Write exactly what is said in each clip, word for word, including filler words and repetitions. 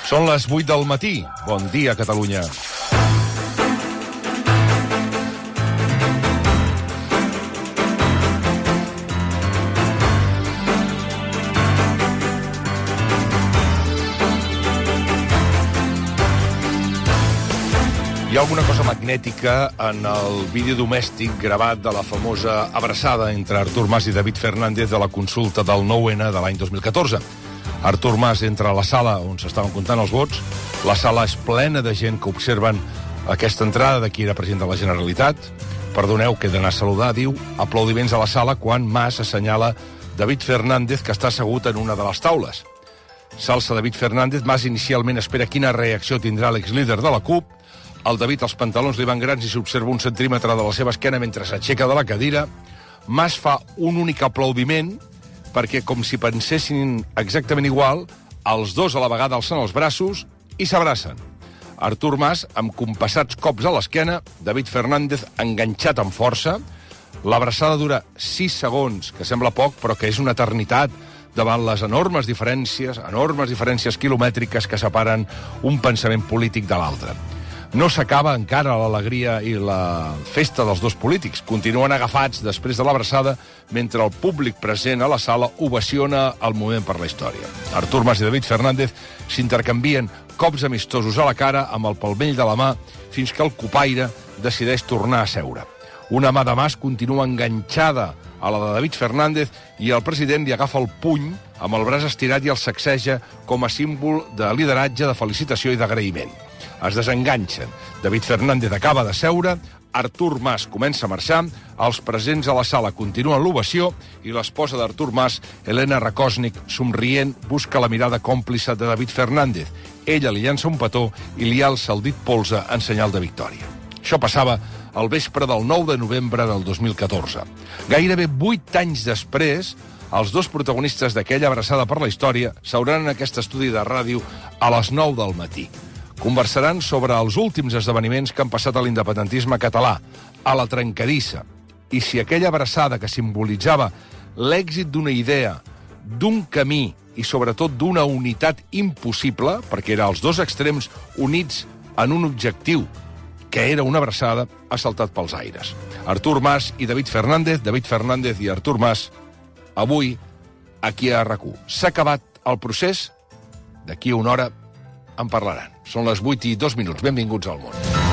Són les vuit del matí. Bon dia, Catalunya. Hi ha alguna cosa magnètica en el vídeo domèstic gravat de la famosa abraçada entre Artur Mas i David Fernández de la consulta del nou ene de l'any dos mil catorze. Artur Mas entra a la sala on s'estaven comptant els vots. La sala és plena de gent que observen aquesta entrada de qui era president de la Generalitat. Perdoneu que he d'anar a saludar, diu, aplaudiments a la sala quan Mas assenyala David Fernández, que està assegut en una de les taules. S'alça David Fernández. Mas inicialment espera quina reacció tindrà l'exlíder de la CUP. El David, els pantalons li van grans i s'observa un centímetre de la seva esquena mentre s'aixeca de la cadira. Mas fa un únic aplaudiment perquè, com si pensessin exactament igual, els dos a la vegada alcen els braços i s'abracen. Artur Mas, amb compassats cops a l'esquena, David Fernández enganxat amb força. L'abraçada dura sis segons, que sembla poc, però que és una eternitat davant les enormes diferències, enormes diferències quilomètriques que separen un pensament polític de l'altre. No s'acaba encara l'alegria i la festa dels dos polítics. Continuen agafats després de l'abraçada mentre el públic present a la sala ovaciona el moment per la història. Artur Mas i David Fernández s'intercanvien cops amistosos a la cara amb el palmell de la mà fins que el copaire decideix tornar a seure. Una mà de Mas continua enganxada a la de David Fernández i el president li agafa el puny amb el braç estirat i el sacseja com a símbol de lideratge, de felicitació i d'agraïment. Es desenganxen. David Fernández acaba de seure, Artur Mas comença a marxar, els presents a la sala continuen l'ovació i l'esposa d'Artur Mas, Helena Rakosnik, somrient, busca la mirada còmplice de David Fernández. Ella li llança un petó i li alça el dit polze en senyal de victòria. Això passava al vespre del nou de novembre del dos mil catorze. Gairebé vuit anys després, els dos protagonistes d'aquella abraçada per la història seuran en aquest estudi de ràdio a les nou del matí. Conversaran sobre els últims esdeveniments que han passat a l'independentisme català, a la trencadissa, i si aquella abraçada que simbolitzava l'èxit d'una idea, d'un camí i sobretot d'una unitat impossible, perquè eren els dos extrems units en un objectiu, que era una abraçada, ha saltat pels aires. Artur Mas i David Fernández, David Fernández i Artur Mas, avui, aquí a RAC u. S'ha acabat el procés, d'aquí a una hora en parlaran. Són les vuit i dos minuts. Benvinguts al món.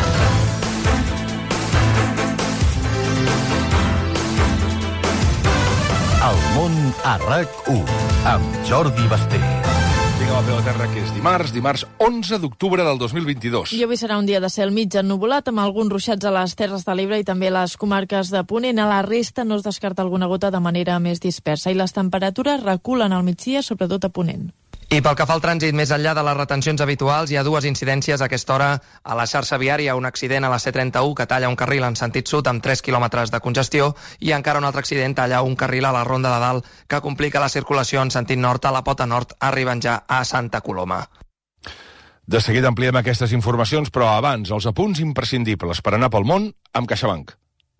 El món a RAC u, amb Jordi Basté. Vinga, la teva terra, que és dimarts, dimarts onze d'octubre del dos mil vint-i-dos. I avui serà un dia de cel mig ennuvolat, amb alguns ruixats a les Terres de l'Ebre i també a les comarques de Ponent. A la resta no es descarta alguna gota de manera més dispersa i les temperatures reculen al migdia, sobretot a Ponent. I pel que fa al trànsit, més enllà de les retencions habituals, hi ha dues incidències a aquesta hora a la xarxa viària. Un accident a la C trenta-u que talla un carril en sentit sud amb tres quilòmetres de congestió i encara un altre accident talla un carril a la Ronda de Dalt que complica la circulació en sentit nord a la Pota Nord, arribant ja a Santa Coloma. De seguida ampliem aquestes informacions, però abans els apunts imprescindibles per anar pel món amb CaixaBank.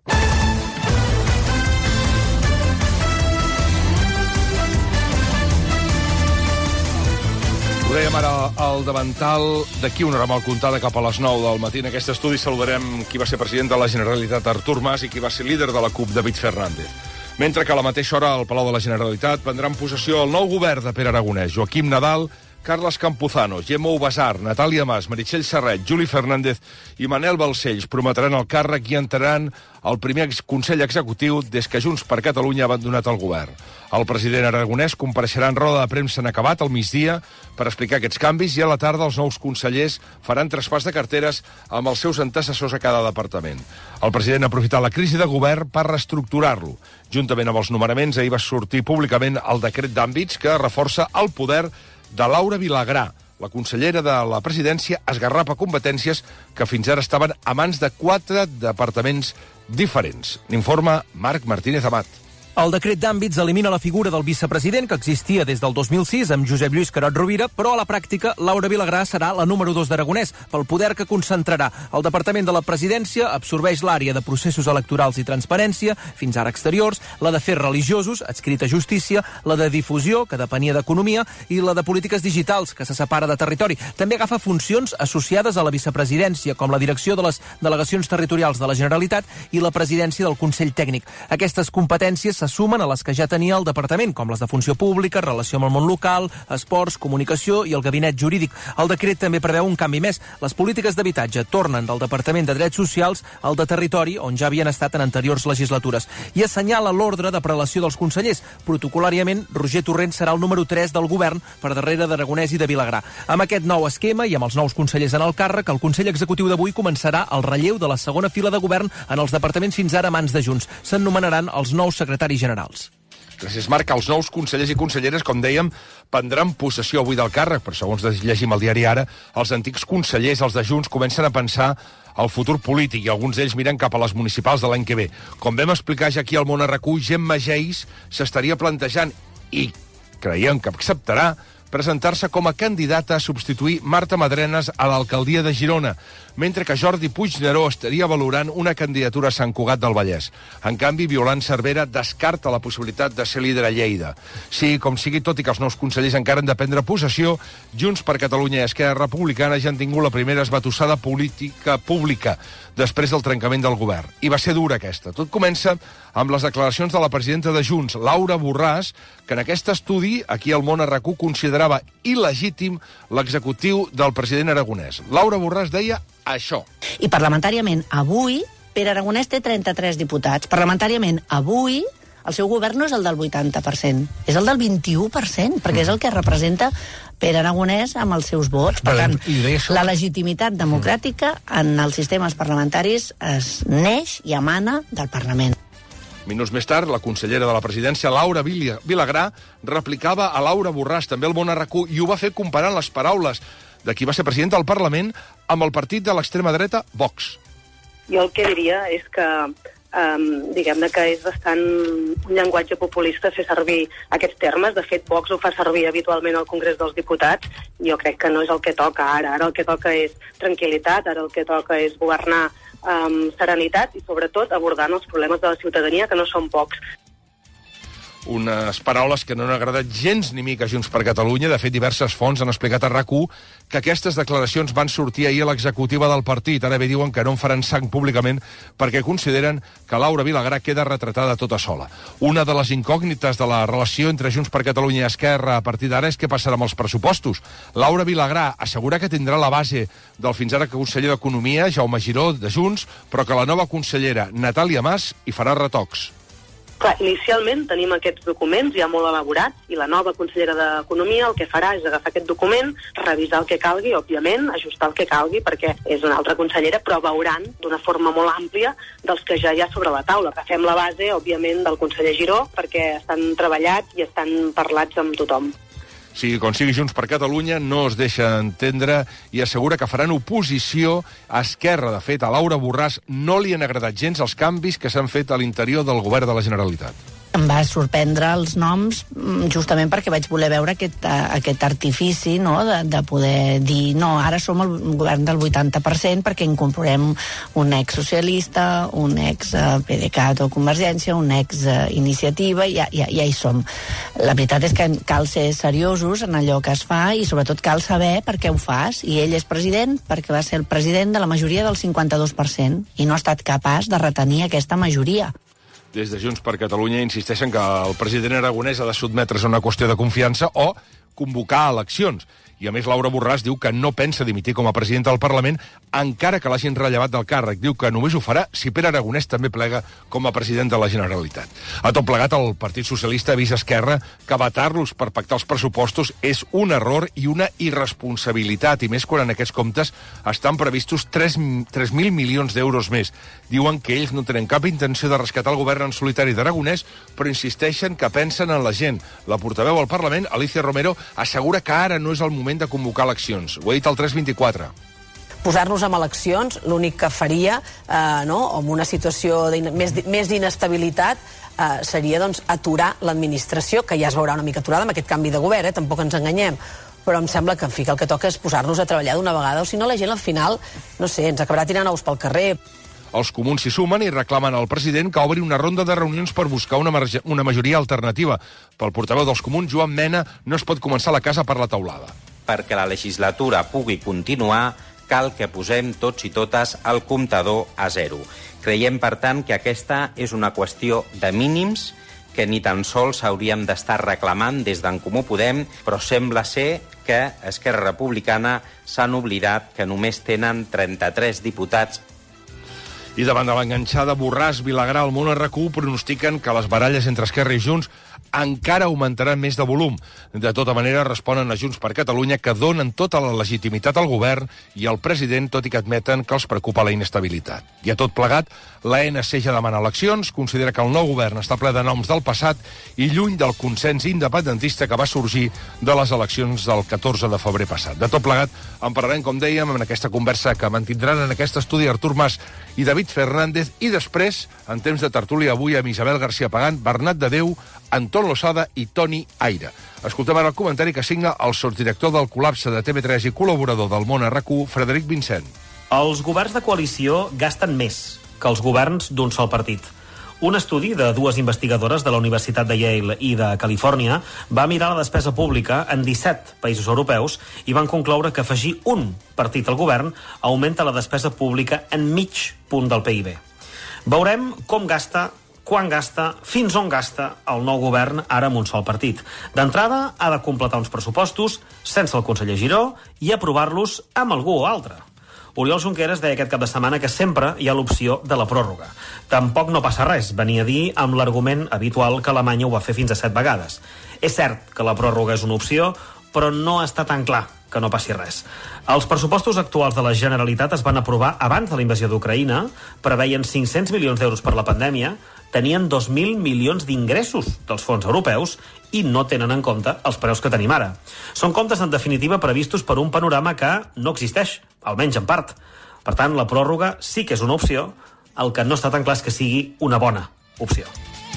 Ho dèiem ara al davantal, d'aquí una hora mal comptada cap a les nou del matí. En aquest estudi saludarem qui va ser president de la Generalitat, Artur Mas, i qui va ser líder de la CUP, David Fernández. Mentre que a la mateixa hora al Palau de la Generalitat prendran possessió el nou govern de Pere Aragonès. Joaquim Nadal, Carles Campuzano, Gemma Ubasar, Natàlia Mas, Meritxell Serret, Juli Fernández i Manel Balcells prometran el càrrec i entraran al primer Consell Executiu des que Junts per Catalunya ha abandonat el govern. El president aragonès compareixerà en roda de premsa en acabat al migdia per explicar aquests canvis i a la tarda els nous consellers faran traspàs de carteres amb els seus antecessors a cada departament. El president ha aprofitat la crisi de govern per reestructurar-lo. Juntament amb els nomenaments, ahir va sortir públicament el decret d'àmbits que reforça el poder de Laura Vilagrà, la consellera de la presidència, esgarrapa competències que fins ara estaven a mans de quatre departaments diferents. N'informa Marc Martínez Amat. El decret d'àmbits elimina la figura del vicepresident, que existia des del dos mil sis amb Josep Lluís Carot Rovira, però a la pràctica Laura Vilagrà serà la número dos d'Aragonès, pel poder que concentrarà. El Departament de la Presidència absorbeix l'àrea de processos electorals i transparència, fins ara exteriors, la de fets religiosos, adscrita a Justícia, la de difusió, que depenia d'Economia, i la de polítiques digitals, que se separa de Territori. També agafa funcions associades a la vicepresidència, com la direcció de les delegacions territorials de la Generalitat i la presidència del Consell Tècnic. Aquestes competències se sumen a les que ja tenia el departament, com les de funció pública, relació amb el món local, esports, comunicació i el gabinet jurídic. El decret també preveu un canvi més. Les polítiques d'habitatge tornen del Departament de Drets Socials al de Territori, on ja havien estat en anteriors legislatures. I assenyala l'ordre de prelació dels consellers. Protocolàriament, Roger Torrent serà el número tres del govern, per darrere d'Aragonès i de Vilagrà. Amb aquest nou esquema i amb els nous consellers en el càrrec, el Consell Executiu d'avui començarà el relleu de la segona fila de govern en els departaments fins ara a mans de Junts. Se'n nomenaran els nous secretaris generals. Gràcies, Marc. Els nous consellers i conselleres, com dèiem, prendran possessió avui del càrrec, però segons llegim al diari Ara, els antics consellers, els de Junts, comencen a pensar al futur polític i alguns d'ells miren cap a les municipals de l'any que ve. Com vam explicar ja aquí al Món a RAC1, Gemma Geis s'estaria plantejant, i creiem que acceptarà, presentar-se com a candidata a substituir Marta Madrenes a l'alcaldia de Girona, mentre que Jordi Puigneró estaria valorant una candidatura a Sant Cugat del Vallès. En canvi, Violant Cervera descarta la possibilitat de ser líder a Lleida. Sí, com sigui, tot i que els nous consellers encara han de prendre possessió, Junts per Catalunya i Esquerra Republicana ja han tingut la primera esbatussada política pública després del trencament del govern. I va ser dura aquesta. Tot comença amb les declaracions de la presidenta de Junts, Laura Borràs, que en aquest estudi, aquí al Món a RAC1, considerava il·legítim l'executiu del president aragonès. Laura Borràs deia això. I parlamentàriament, avui, Pere Aragonès té trenta-tres diputats. Parlamentàriament, avui, el seu govern no és el del vuitanta per cent, és el del vint-i-u per cent, perquè mm. és el que representa Pere Aragonès amb els seus vots. Per tant, la legitimitat democràtica en els sistemes parlamentaris es neix i emana del Parlament. Minuts més tard, la consellera de la presidència, Laura Vilagrà, replicava a Laura Borràs, també al Món a RAC1, i ho va fer comparant les paraules de qui va ser president del Parlament amb el partit de l'extrema dreta, Vox. Jo el que diria és que, um, diguem-ne que és bastant un llenguatge populista fer servir aquests termes. De fet, Vox ho fa servir habitualment al Congrés dels Diputats. Jo crec que no és el que toca ara. Ara el que toca és tranquil·litat, ara el que toca és governar amb serenitat i, sobretot, abordant els problemes de la ciutadania, que no són pocs. Unes paraules que no han agradat gens ni mica a Junts per Catalunya. De fet, diverses fonts han explicat a RAC1 que aquestes declaracions van sortir ahir a l'executiva del partit. Ara bé diuen que no en faran sang públicament perquè consideren que Laura Vilagrà queda retratada tota sola. Una de les incògnites de la relació entre Junts per Catalunya i Esquerra a partir d'ara és què passarà amb els pressupostos. Laura Vilagrà assegura que tindrà la base del fins ara conseller d'Economia, Jaume Giró, de Junts, però que la nova consellera, Natàlia Mas, hi farà retocs. Clar, inicialment tenim aquests documents ja molt elaborats i la nova consellera d'Economia el que farà és agafar aquest document, revisar el que calgui, òbviament, ajustar el que calgui, perquè és una altra consellera, però veuran d'una forma molt àmplia dels que ja hi ha sobre la taula. Agafem la base, òbviament, del conseller Giró, perquè estan treballats i estan parlats amb tothom. Sí, com sigui Junts per Catalunya, no es deixa entendre i assegura que faran oposició a Esquerra. De fet, a Laura Borràs no li han agradat gens els canvis que s'han fet a l'interior del govern de la Generalitat. Em va sorprendre els noms justament perquè vaig voler veure aquest, aquest artifici, no?, de, de poder dir no, ara som el govern del vuitanta per cent perquè incorporem un ex-socialista, un ex-PDeCAT o Convergència, un ex-iniciativa, i ja, ja, ja hi som. La veritat és que cal ser seriosos en allò que es fa i sobretot cal saber per què ho fas. I ell és president perquè va ser el president de la majoria del cinquanta-dos per cent i no ha estat capaç de retenir aquesta majoria. Des de Junts per Catalunya insisteixen que el president aragonès ha de sotmetre's a una qüestió de confiança o convocar eleccions. I, a més, Laura Borràs diu que no pensa dimitir com a presidenta del Parlament, encara que l'hagin rellevat del càrrec. Diu que només ho farà si Pere Aragonès també plega com a president de la Generalitat. A tot plegat, el Partit Socialista ha vist Esquerra que vetar-los per pactar els pressupostos és un error i una irresponsabilitat, i més quan en aquests comptes estan previstos tres mil milions d'euros més. Diuen que ells no tenen cap intenció de rescatar el govern en solitari d'Aragonès, però insisteixen que pensen en la gent. La portaveu al Parlament, Alicia Romero, assegura que ara no és el moment de convocar eleccions. Ho ha dit al tres vint-i-quatre. Posar-nos amb eleccions, l'únic que faria, eh, no?, amb una situació més, més d'inestabilitat, eh, seria doncs, aturar l'administració, que ja es veurà una mica aturada amb aquest canvi de govern, eh? Tampoc ens enganyem. Però em sembla que, en fi, que el que toca és posar-nos a treballar d'una vegada, o si no la gent al final, no sé, ens acabarà tirant ous pel carrer. Els comuns s'hi sumen i reclamen al president que obri una ronda de reunions per buscar una, una majoria alternativa. Pel portaveu dels comuns, Joan Mena, no es pot començar la casa per la teulada. Perquè la legislatura pugui continuar, cal que posem tots i totes el comptador a zero. Creiem, per tant, que aquesta és una qüestió de mínims que ni tan sols hauríem d'estar reclamant des d'en Comú Podem, però sembla ser que Esquerra Republicana s'han oblidat que només tenen trenta-tres diputats. I davant de l'enganxada Borràs, Vilagrà, el Món R Q pronostiquen que les baralles entre Esquerra i Junts encara augmentaran més de volum. De tota manera, responen a Junts per Catalunya que donen tota la legitimitat al govern i al president, tot i que admeten que els preocupa la inestabilitat. I a tot plegat, l'A N C ja demana eleccions, considera que el nou govern està ple de noms del passat i lluny del consens independentista que va sorgir de les eleccions del catorze de febrer passat. De tot plegat, en parlarem, com dèiem, en aquesta conversa que mantindran en aquest estudi Artur Mas i David Fernández, i després, en temps de tertúlia avui, amb Isabel García Pagant, Bernat de Déu, Anton Losada i Toni Aire. Escoltem ara el comentari que signa el sotsdirector del col·lapse de T V tres i col·laborador del Món R Q, Frederic Vincent. Els governs de coalició gasten més que els governs d'un sol partit. Un estudi de dues investigadores de la Universitat de Yale i de Califòrnia va mirar la despesa pública en disset països europeus i van concloure que afegir un partit al govern augmenta la despesa pública en mig punt del P I B. Veurem com gasta, quan gasta, fins on gasta el nou govern ara amb un sol partit. D'entrada, ha de completar uns pressupostos sense el conseller Giró i aprovar-los amb algú o altre. Oriol Junqueras deia aquest cap de setmana que sempre hi ha l'opció de la pròrroga. Tampoc no passa res, venia a dir amb l'argument habitual que Alemanya ho va fer fins a set vegades. És cert que la pròrroga és una opció, però no està tan clar que no passi res. Els pressupostos actuals de la Generalitat es van aprovar abans de la invasió d'Ucraïna, preveien cinc-cents milions d'euros per la pandèmia, tenien dos mil milions d'ingressos dels fons europeus i no tenen en compte els preus que tenim ara. Són comptes, en definitiva, previstos per un panorama que no existeix, almenys en part. Per tant, la pròrroga sí que és una opció, el que no està tan clar és que sigui una bona opció.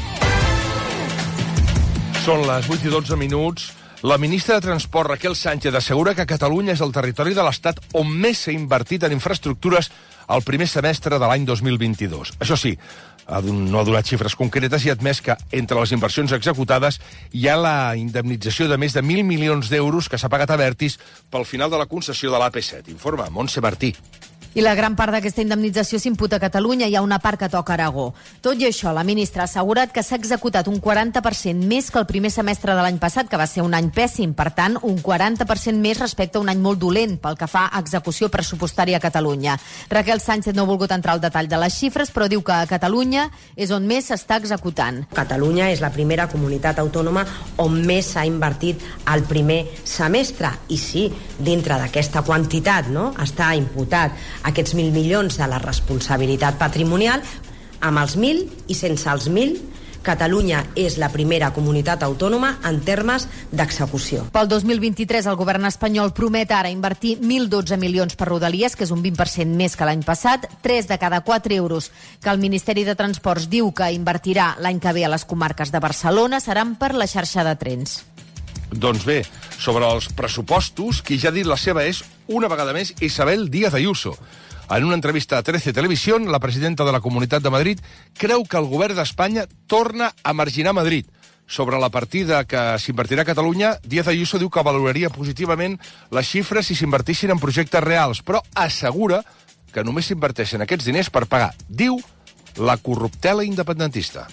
Són les vuit i dotze minuts. La ministra de Transport, Raquel Sánchez, assegura que Catalunya és el territori de l'Estat on més s'ha invertit en infraestructures el primer semestre de l'any dos mil vint-i-dos. Això sí, no ha donat xifres concretes i ha admès que entre les inversions executades hi ha la indemnització de més de mil milions d'euros que s'ha pagat a Abertis pel final de la concessió de l'A P set. Informa Montse Martí. I la gran part d'aquesta indemnització s'imputa a Catalunya, hi ha una part que toca Aragó. Tot i això, la ministra ha assegurat que s'ha executat un quaranta per cent més que el primer semestre de l'any passat, que va ser un any pèssim, per tant, un quaranta per cent més respecte a un any molt dolent pel que fa a execució pressupostària a Catalunya. Raquel Sánchez no ha volgut entrar al detall de les xifres, però diu que a Catalunya és on més s'està executant. Catalunya és la primera comunitat autònoma on més s'ha invertit al primer semestre. I sí, dintre d'aquesta quantitat, no?, està imputat aquests mil milions de la responsabilitat patrimonial. Amb els mil i sense els mil, Catalunya és la primera comunitat autònoma en termes d'execució. Pel dos mil vint-i-tres el govern espanyol promet ara invertir mil dotze milions per Rodalies, que és un vint per cent més que l'any passat, tres de cada quatre euros que el Ministeri de Transports diu que invertirà l'any que ve a les comarques de Barcelona seran per la xarxa de trens. Doncs bé, sobre els pressupostos, qui ja ha dit la seva és, una vegada més, Isabel Díaz Ayuso. En una entrevista a trece Televisión, la presidenta de la Comunitat de Madrid creu que el govern d'Espanya torna a marginar Madrid. Sobre la partida que s'invertirà a Catalunya, Díaz Ayuso diu que valoraria positivament les xifres si s'invertissin en projectes reals, però assegura que només s'inverteixen aquests diners per pagar, diu, la corruptela independentista.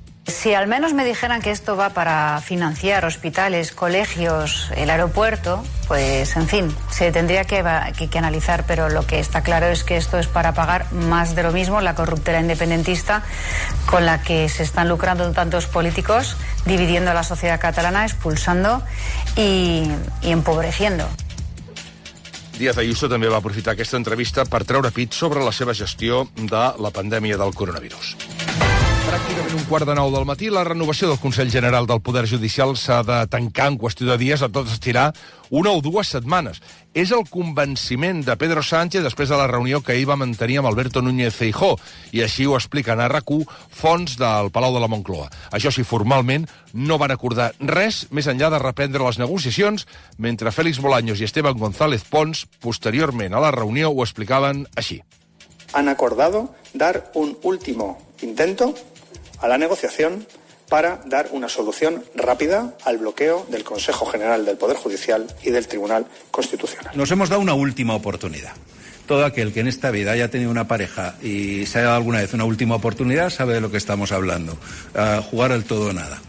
Si al menos me dijeran que esto va para financiar hospitales, colegios, el aeropuerto, pues en fin, se tendría que, que, que analizar, pero lo que está claro es que esto es para pagar más de lo mismo, la corruptela independentista con la que se están lucrando tantos políticos, dividiendo a la sociedad catalana, expulsando y, y empobreciendo. Díaz Ayuso també va aprofitar aquesta entrevista per treure pit sobre la seva gestió de la pandèmia del coronavirus. Pràcticament un quart de nou del matí, la renovació del Consell General del Poder Judicial s'ha de tancar en qüestió de dies, a tot estirar una o dues setmanes. És el convenciment de Pedro Sánchez després de la reunió que ahir va mantenir amb Alberto Núñez Feijóo, i així ho expliquen a RAC u fonts del Palau de la Moncloa. Això sí, formalment no van acordar res més enllà de reprendre les negociacions, mentre Félix Bolaños i Esteban González Pons, posteriorment a la reunió, ho explicaven així. Han acordado dar un último intento a la negociación para dar una solución rápida al bloqueo del Consejo General del Poder Judicial y del Tribunal Constitucional. Nos hemos dado una última oportunidad. Todo aquel que en esta vida haya tenido una pareja y se haya dado alguna vez una última oportunidad sabe de lo que estamos hablando. Uh, jugar al todo o nada.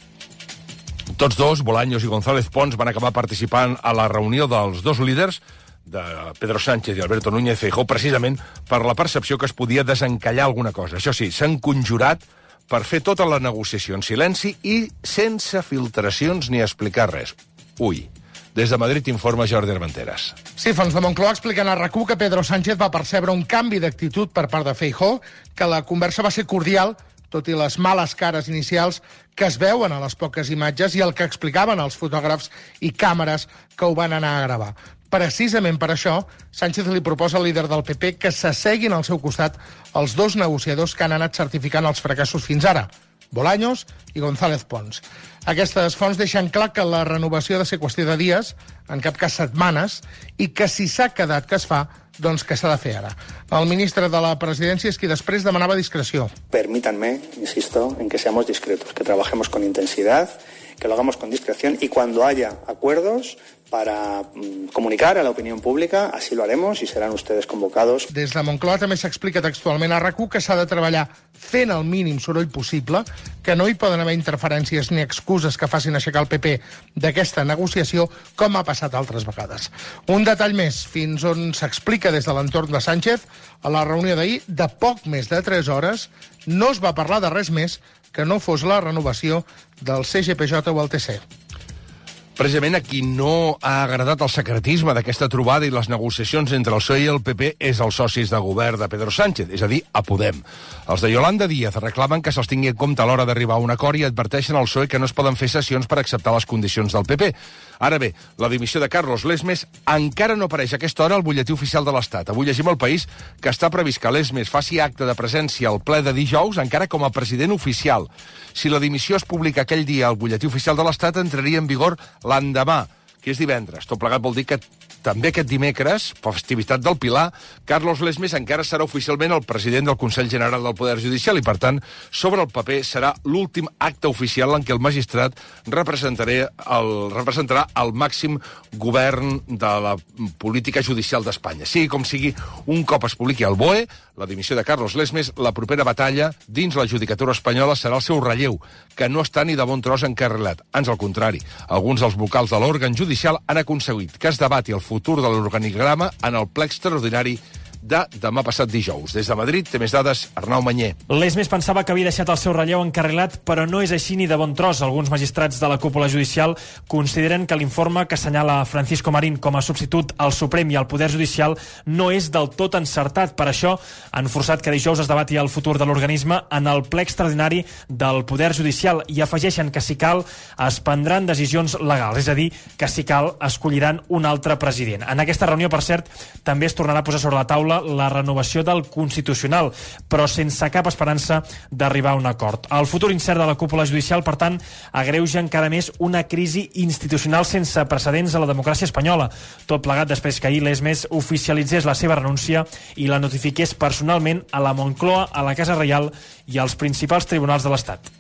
Tots dos, Bolaños i González Pons, van acabar participant a la reunió dels dos líders, de Pedro Sánchez i Alberto Núñez Feijóo, precisament per la percepció que es podia desencallar alguna cosa. Això sí, s'han conjurat per fer tota la negociació en silenci i sense filtracions ni explicar res. Ui. Des de Madrid informa Jordi Armenteres. Sí, fons de Moncloa expliquen a RAC u que Pedro Sánchez va percebre un canvi d'actitud per part de Feijóo, que la conversa va ser cordial, tot i les males cares inicials que es veuen a les poques imatges i el que explicaven els fotògrafs i càmeres que ho van anar a gravar. Precisament per això, Sánchez li proposa al líder del P P que s'asseguin al seu costat els dos negociadors que han anat certificant els fracassos fins ara, Bolaños i González Pons. Aquestes fonts deixen clar que la renovació ha de ser qüestió de dies, en cap cas setmanes, i que si s'ha quedat que es fa, doncs que s'ha de fer ara. El ministre de la Presidència és qui després demanava discreció. Permítanme, insisto, en que seamos discretos, que trabajemos con intensidad, que lo hagamos con discreción y cuando haya acuerdos para mm, comunicar a la opinión pública, así lo haremos y serán ustedes convocados. Des de Moncloa també s'explica textualment a RAC u que s'ha de treballar fent el mínim soroll possible, que no hi poden haver interferències ni excuses que facin aixecar el P P d'aquesta negociació, com ha passat altres vegades. Un detall més, fins on s'explica des de l'entorn de Sánchez, a la reunió d'ahir, de poc més de tres hores, no es va parlar de res més que no fos la renovació del C G P J o el T C. Precisament a qui no ha agradat el secretisme d'aquesta trobada i les negociacions entre el P S O E i el P P és els socis de govern de Pedro Sánchez, és a dir, a Podem. Els de Yolanda Díaz reclamen que se'ls tingui en compte a l'hora d'arribar a un acord i adverteixen al P S O E que no es poden fer sessions per acceptar les condicions del P P. Ara bé, la dimissió de Carlos Lesmes encara no apareix a aquesta hora al butlletí oficial de l'Estat. Avui llegim al País que està previst que Lesmes faci acte de presència al ple de dijous, encara com a president oficial. Si la dimissió es publica aquell dia al butlletí oficial de l'Estat, entraria en vigor l'endemà, que és divendres. Tot plegat vol dir que també aquest dimecres, festivitat del Pilar, Carlos Lesmes encara serà oficialment el president del Consell General del Poder Judicial i, per tant, sobre el paper serà l'últim acte oficial en què el magistrat representarà el, representarà el màxim govern de la política judicial d'Espanya. Sigui com sigui, un cop es publiqui el B O E, la dimissió de Carlos Lesmes, la propera batalla dins la judicatura espanyola serà el seu relleu, que no està ni de bon tros encarrilat. Ans al contrari, alguns dels vocals de l'òrgan judicial han aconseguit que es debati el futur de l'organigrama en el ple extraordinari de demà passat dijous. Des de Madrid té més dades Arnau Manyer. Lesmes pensava que havia deixat el seu relleu encarrilat, però no és així ni de bon tros. Alguns magistrats de la cúpula judicial consideren que l'informe que assenyala Francisco Marín com a substitut al Suprem i al Poder Judicial no és del tot encertat. Per això han forçat que dijous es debati el futur de l'organisme en el ple extraordinari del Poder Judicial i afegeixen que si cal es prendran decisions legals, és a dir, que si cal escolliran un altre president. En aquesta reunió, per cert, també es tornarà a posar sobre la taula la renovació del Constitucional, però sense cap esperança d'arribar a un acord. El futur incert de la cúpula judicial, per tant, agreuja encara més una crisi institucional sense precedents a la democràcia espanyola. Tot plegat després que ahir Lesmes oficialitzés la seva renúncia i la notifiqués personalment a la Moncloa, a la Casa Reial i als principals tribunals de l'Estat.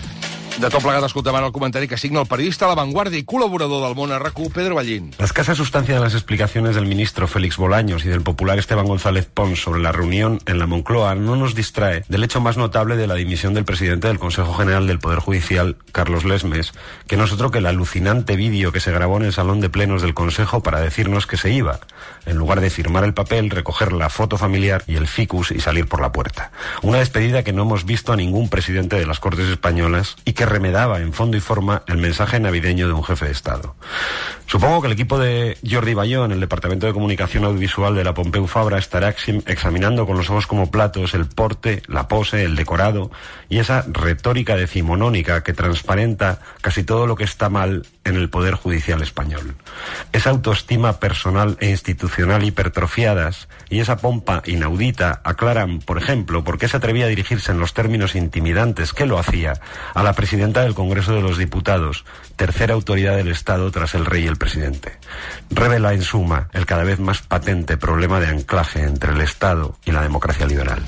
De tot plegat escoltem el comentari que signa el periodista a La Vanguardia y colaborador del Món a RAC u, Pedro Ballín. La escasa sustancia de las explicaciones del ministro Félix Bolaños y del popular Esteban González Pons sobre la reunión en la Moncloa no nos distrae del hecho más notable de la dimisión del presidente del Consejo General del Poder Judicial, Carlos Lesmes, que no es otro que el alucinante vídeo que se grabó en el salón de plenos del Consejo para decirnos que se iba, en lugar de firmar el papel, recoger la foto familiar y el ficus y salir por la puerta. Una despedida que no hemos visto a ningún presidente de las Cortes españolas y que remedaba en fondo y forma el mensaje navideño de un jefe de Estado. Supongo que el equipo de Jordi Bayó en el Departamento de Comunicación Audiovisual de la Pompeu Fabra estará examinando con los ojos como platos el porte, la pose, el decorado y esa retórica decimonónica que transparenta casi todo lo que está mal en el Poder Judicial español. Esa autoestima personal e institucional hipertrofiadas y esa pompa inaudita aclaran, por ejemplo, por qué se atrevía a dirigirse en los términos intimidantes que lo hacía a la presidenta del Congreso de los Diputados, tercera autoridad del Estado tras el rey y el presidente. Revela, en suma, el cada vez más patente problema de anclaje entre el Estado y la democràcia liberal.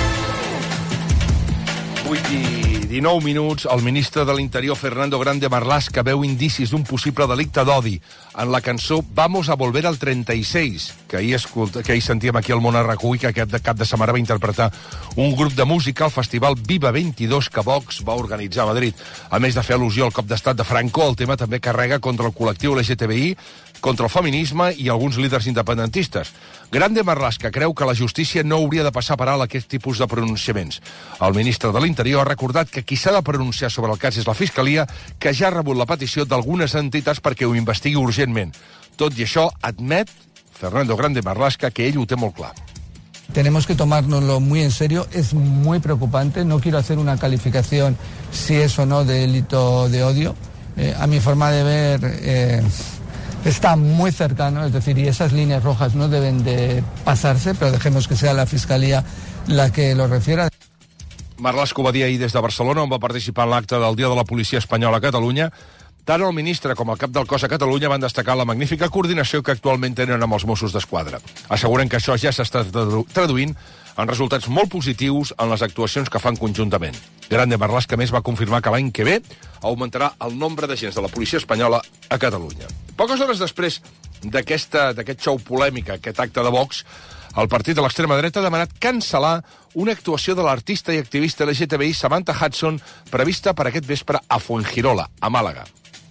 vuit i dinou minuts, el ministre de l'Interior, Fernando Grande Marlaska, veu indicis d'un possible delicte d'odi en la cançó Vamos a volver al treinta y seis, que ahir, escolta, que ahir sentíem aquí al Món a RAC u i que aquest cap de setmana va interpretar un grup de música al festival Viva veintidós que Vox va organitzar a Madrid. A més de fer al·lusió al cop d'estat de Franco, el tema també carrega contra el col·lectiu L G T B I, contra el feminisme i alguns líders independentistes. Grande Marlaska creu que la justícia no hauria de passar per alt aquest tipus de pronunciaments. El ministre de l'Interior ha recordat que qui s'ha de pronunciar sobre el cas és la Fiscalia, que ja ha rebut la petició d'algunes entitats perquè ho investigui urgentment. Tot i això, admet Fernando Grande Marlaska que ell ho té molt clar. Tenemos que tomárnoslo muy en serio, es muy preocupante, no quiero hacer una calificación si es o no delito de odio. Eh, a mi forma de ver... Eh, está muy cercano, es decir, y esas líneas rojas no deben de pasarse, pero dejemos que sea la Fiscalía la que lo refiera. Marlaska ho va dir ahir des de Barcelona, on va participar en l'acte del Dia de la Policia Espanyola a Catalunya. Tant el ministre com el cap del cos a Catalunya van destacar la magnífica coordinació que actualment tenen amb els Mossos d'Esquadra. Asseguren que això ja s'està traduint en resultats molt positius en les actuacions que fan conjuntament. Grande Marlaska, més, va confirmar que l'any que ve augmentarà el nombre d'agents de la policia espanyola a Catalunya. Poques hores després d'aquest xou polèmic, aquest acte de Vox, el partit de l'extrema dreta ha demanat cancel·lar una actuació de l'artista i activista L G T B I Samantha Hudson prevista per aquest vespre a Fuengirola, a Màlaga.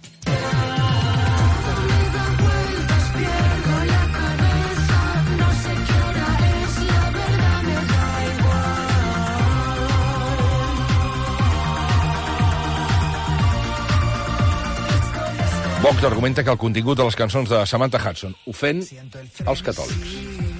Vox argumenta que el contingut de les cançons de Samantha Hudson ofèn els catòlics.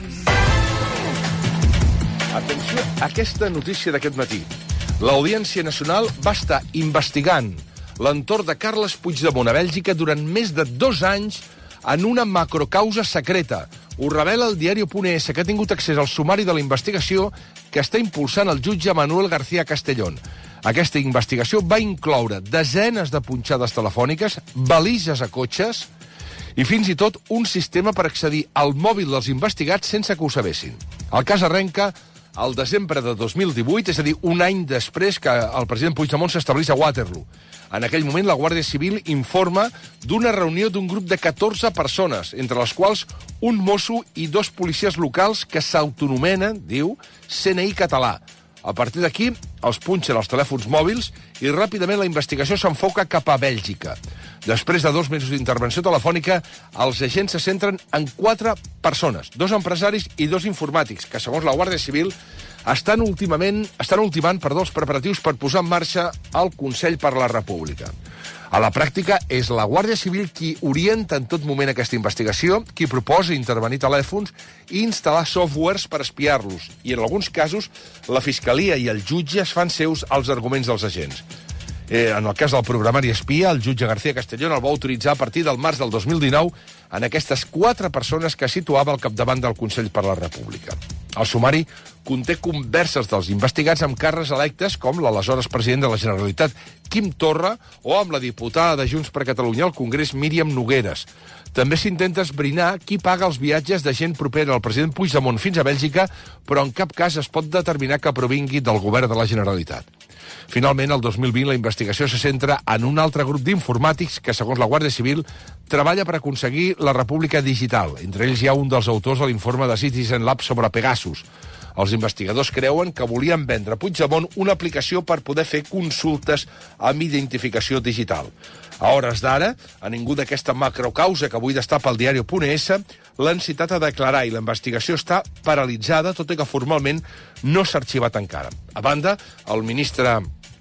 Atenció a aquesta notícia d'aquest matí. L'Audiència Nacional va estar investigant l'entorn de Carles Puigdemont a Bèlgica durant més de dos anys en una macrocausa secreta. Ho revela el diari punt es, que ha tingut accés al sumari de la investigació que està impulsant el jutge Manuel García Castellón. Aquesta investigació va incloure desenes de punxades telefòniques, balises a cotxes i fins i tot un sistema per accedir al mòbil dels investigats sense que ho sabessin. El cas arrenca al desembre de dos mil divuit, és a dir, un any després que el president Puigdemont s'establís a Waterloo. En aquell moment, la Guàrdia Civil informa d'una reunió d'un grup de catorze persones, entre les quals un mosso i dos policies locals que s'autonomenen, diu, C N I català. A partir d'aquí, els punxen els telèfons mòbils i ràpidament la investigació s'enfoca cap a Bèlgica. Després de dos mesos d'intervenció telefònica, els agents se centren en quatre persones, dos empresaris i dos informàtics, que, segons la Guàrdia Civil, estan, últimament, estan ultimant perdó, els preparatius per posar en marxa el Consell per la República. A la pràctica, és la Guàrdia Civil qui orienta en tot moment aquesta investigació, qui proposa intervenir telèfons i instal·lar softwares per espiar-los. I en alguns casos, la Fiscalia i el jutge es fan seus els arguments dels agents. Eh, en el cas del programari espia, el jutge García Castellón el va autoritzar a partir del març del dos mil dinou en aquestes quatre persones que situava al capdavant del Consell per la República. El sumari conté converses dels investigats amb càrrecs electes com l'aleshores president de la Generalitat, Quim Torra, o amb la diputada de Junts per Catalunya al Congrés, Míriam Nogueres. També s'intenta esbrinar qui paga els viatges de gent propera al president Puigdemont fins a Bèlgica, però en cap cas es pot determinar que provingui del govern de la Generalitat. Finalment, el dos mil vint, la investigació se centra en un altre grup d'informàtics que, segons la Guàrdia Civil, treballa per aconseguir la República Digital. Entre ells hi ha un dels autors de l'informe de Citizen Lab sobre Pegasus. Els investigadors creuen que volien vendre a Puigdemont una aplicació per poder fer consultes amb identificació digital. A hores d'ara, a ningú d'aquesta macrocausa que avui destapa el diari punt es l'han citat a declarar i la investigació està paralitzada, tot i que formalment no s'ha arxivat encara. A banda, el ministre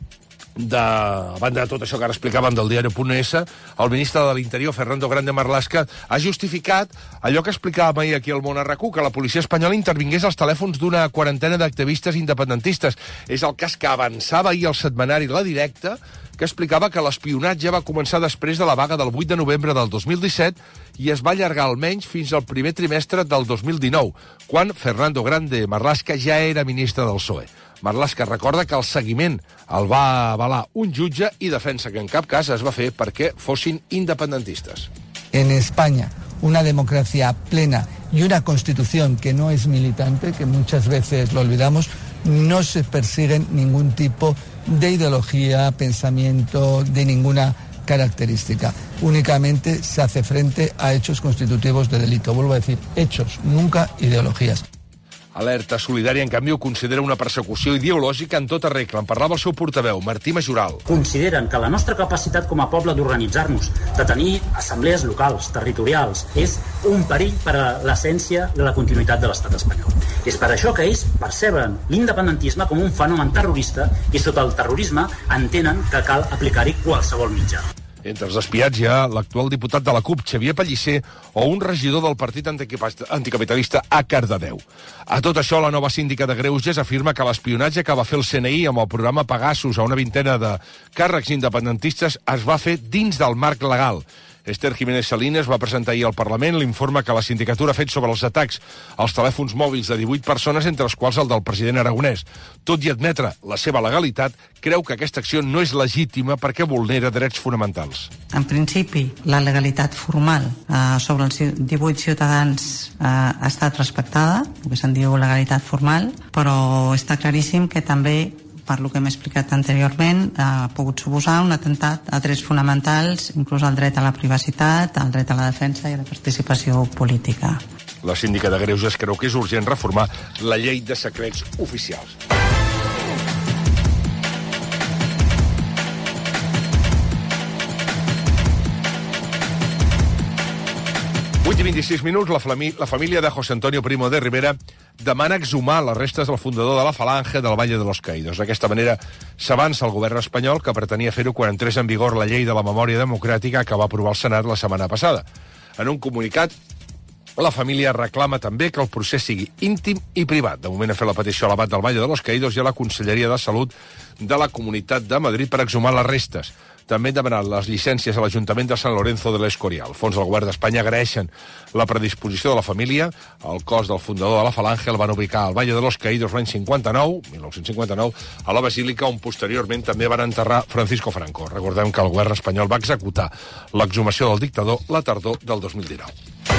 de, a banda de tot això que ara explicàvem del diari punt es, el ministre de l'Interior, Fernando Grande Marlaska, ha justificat allò que explicàvem ahir aquí al Món a RAC u, que la policia espanyola intervingués als telèfons d'una quarantena d'activistes independentistes. És el cas que avançava ahir el setmanari La Directa, que explicava que l'espionatge va començar després de la vaga del vuit de novembre del dos mil disset i es va allargar almenys fins al primer trimestre del dos mil dinou, quan Fernando Grande Marlaska ja era ministre del P S O E. Marlaska recorda que el seguiment el va avalar un jutge i defensa que en cap cas es va fer perquè fossin independentistes. En España, una democracia plena y una constitución que no es militante, que muchas veces lo olvidamos, no se persiguen ningún tipo de ideología, pensamiento, de ninguna característica. Únicamente se hace frente a hechos constitutivos de delito. Vuelvo a decir, hechos, nunca ideologías. Alerta Solidària, en canvi, ho considera una persecució ideològica en tota regla. En parlava el seu portaveu, Martí Majoral. Consideren que la nostra capacitat com a poble d'organitzar-nos, de tenir assemblees locals, territorials, és un perill per a l'essència de la continuïtat de l'estat espanyol. És per això que ells perceben l'independentisme com un fenomen terrorista i sota el terrorisme entenen que cal aplicar-hi qualsevol mitjà. Entre els espiats hi ha l'actual diputat de la CUP, Xavier Pellicer, o un regidor del partit anticapitalista a Cardedeu. A tot això, la nova síndica de Greuges afirma que l'espionatge que va fer el C N I amb el programa Pegasus a una vintena de càrrecs independentistes es va fer dins del marc legal. Esther Jiménez Salines va presentar ahir al Parlament l'informe que la sindicatura ha fet sobre els atacs als telèfons mòbils de divuit persones, entre els quals el del president aragonès. Tot i admetre la seva legalitat, creu que aquesta acció no és legítima perquè vulnera drets fonamentals. En principi, la legalitat formal eh, sobre els divuit ciutadans eh, ha estat respectada, el que se'n diu legalitat formal, però està claríssim que també, per lo que hem explicat anteriorment, ha pogut suposar un atemptat a drets fonamentals, inclús el dret a la privacitat, el dret a la defensa i a la participació política. La síndica de Greuges creu que és urgent reformar la llei de secrets oficials. vuit i vint-i-sis minuts, la, la família de José Antonio Primo de Rivera demana exhumar les restes del fundador de la Falange del Valle de los Caídos. D'aquesta manera s'avança el govern espanyol, que pretenia fer-ho quan entrés en vigor la llei de la memòria democràtica que va aprovar el Senat la setmana passada. En un comunicat, la família reclama també que el procés sigui íntim i privat. De moment ha fet la petició a l'abat del Valle de los Caídos i a la Conselleria de Salut de la Comunitat de Madrid per exhumar les restes. També han demanat les llicències a l'Ajuntament de Sant Lorenzo de l'Escorial. Fons del govern d'Espanya agraeixen la predisposició de la família. El cos del fundador de la Falange el van ubicar al Valle de los Caídos l'any cinquanta-nou, mil nou-cents cinquanta-nou, a la Basílica, on posteriorment també van enterrar Francisco Franco. Recordem que el govern espanyol va executar l'exhumació del dictador la tardor del dos mil dinou.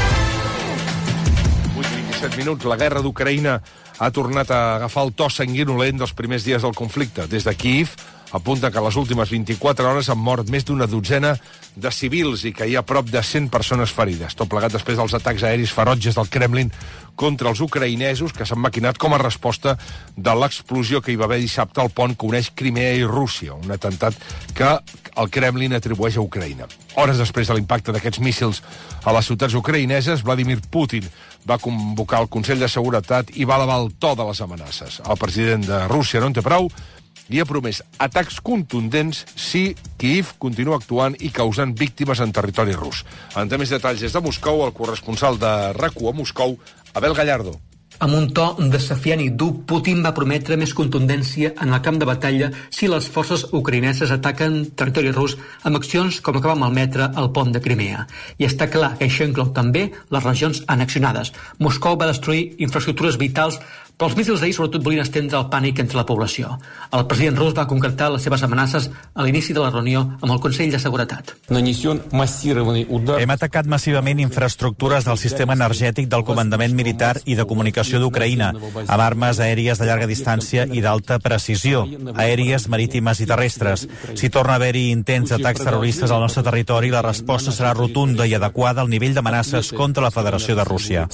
vuit i vint-i-set minuts. La guerra d'Ucraïna ha tornat a agafar el to sanguinolent dels primers dies del conflicte. Des de Kíiv apunta que a les últimes vint-i-quatre hores han mort més d'una dotzena de civils i que hi ha prop de cent persones ferides. Tot plegat després dels atacs aeris ferotges del Kremlin contra els ucraïnesos, que s'han maquinat com a resposta de l'explosió que hi va haver dissabte al pont que uneix Crimea i Rússia, un atemptat que el Kremlin atribueix a Ucraïna. Hores després de l'impacte d'aquests míssils a les ciutats ucraïneses, Vladimir Putin va convocar el Consell de Seguretat i va elevar el to de les amenaces. El president de Rússia no en té prou i ha promès atacs contundents si Kíiv continua actuant i causant víctimes en territori rus. En té més detalls des de Moscou, el corresponsal de RAC u a Moscou, Abel Gallardo. Amb un to desafiant i dur, Putin va prometre més contundència en el camp de batalla si les forces ucraïneses ataquen territori rus amb accions com la que va malmetre el pont de Crimea. I està clar que això inclou també les regions annexionades. Moscou va destruir infraestructures vitals, però els míssils d'ahir sobretot volien estendre el pànic entre la població. El president rus va concretar les seves amenaces a l'inici de la reunió amb el Consell de Seguretat. Hem atacat massivament infraestructures del sistema energètic del comandament militar i de comunicació d'Ucraïna, amb armes aèries de llarga distància i d'alta precisió, aèries, marítimes i terrestres. Si torna a haver-hi intents d'atacs terroristes al nostre territori, la resposta serà rotunda i adequada al nivell d'amenaces contra la Federació de Rússia.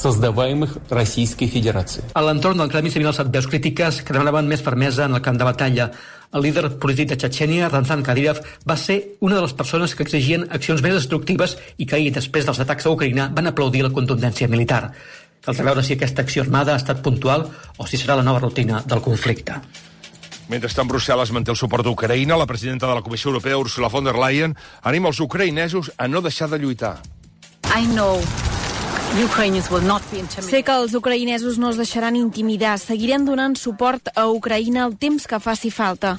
A l'entorn del Kremlin s'havien alçat veus crítiques que demanaven més fermesa en el camp de batalla. El líder polític de Txetxènia, Ramzan Kadyrov, va ser una de les persones que exigien accions més destructives i que ahir, després dels atacs a Ucraïna, van aplaudir la contundència militar. Caldrà veure si aquesta acció armada ha estat puntual o si serà la nova rutina del conflicte. Mentrestant, Brussel·les manté el suport d'Ucraïna. La presidenta de la Comissió Europea, Ursula von der Leyen, anima els ucraïnesos a no deixar de lluitar. I know Sé que els ucraïnesos no es deixaran intimidar. Seguirem donant suport a Ucraïna el temps que faci falta.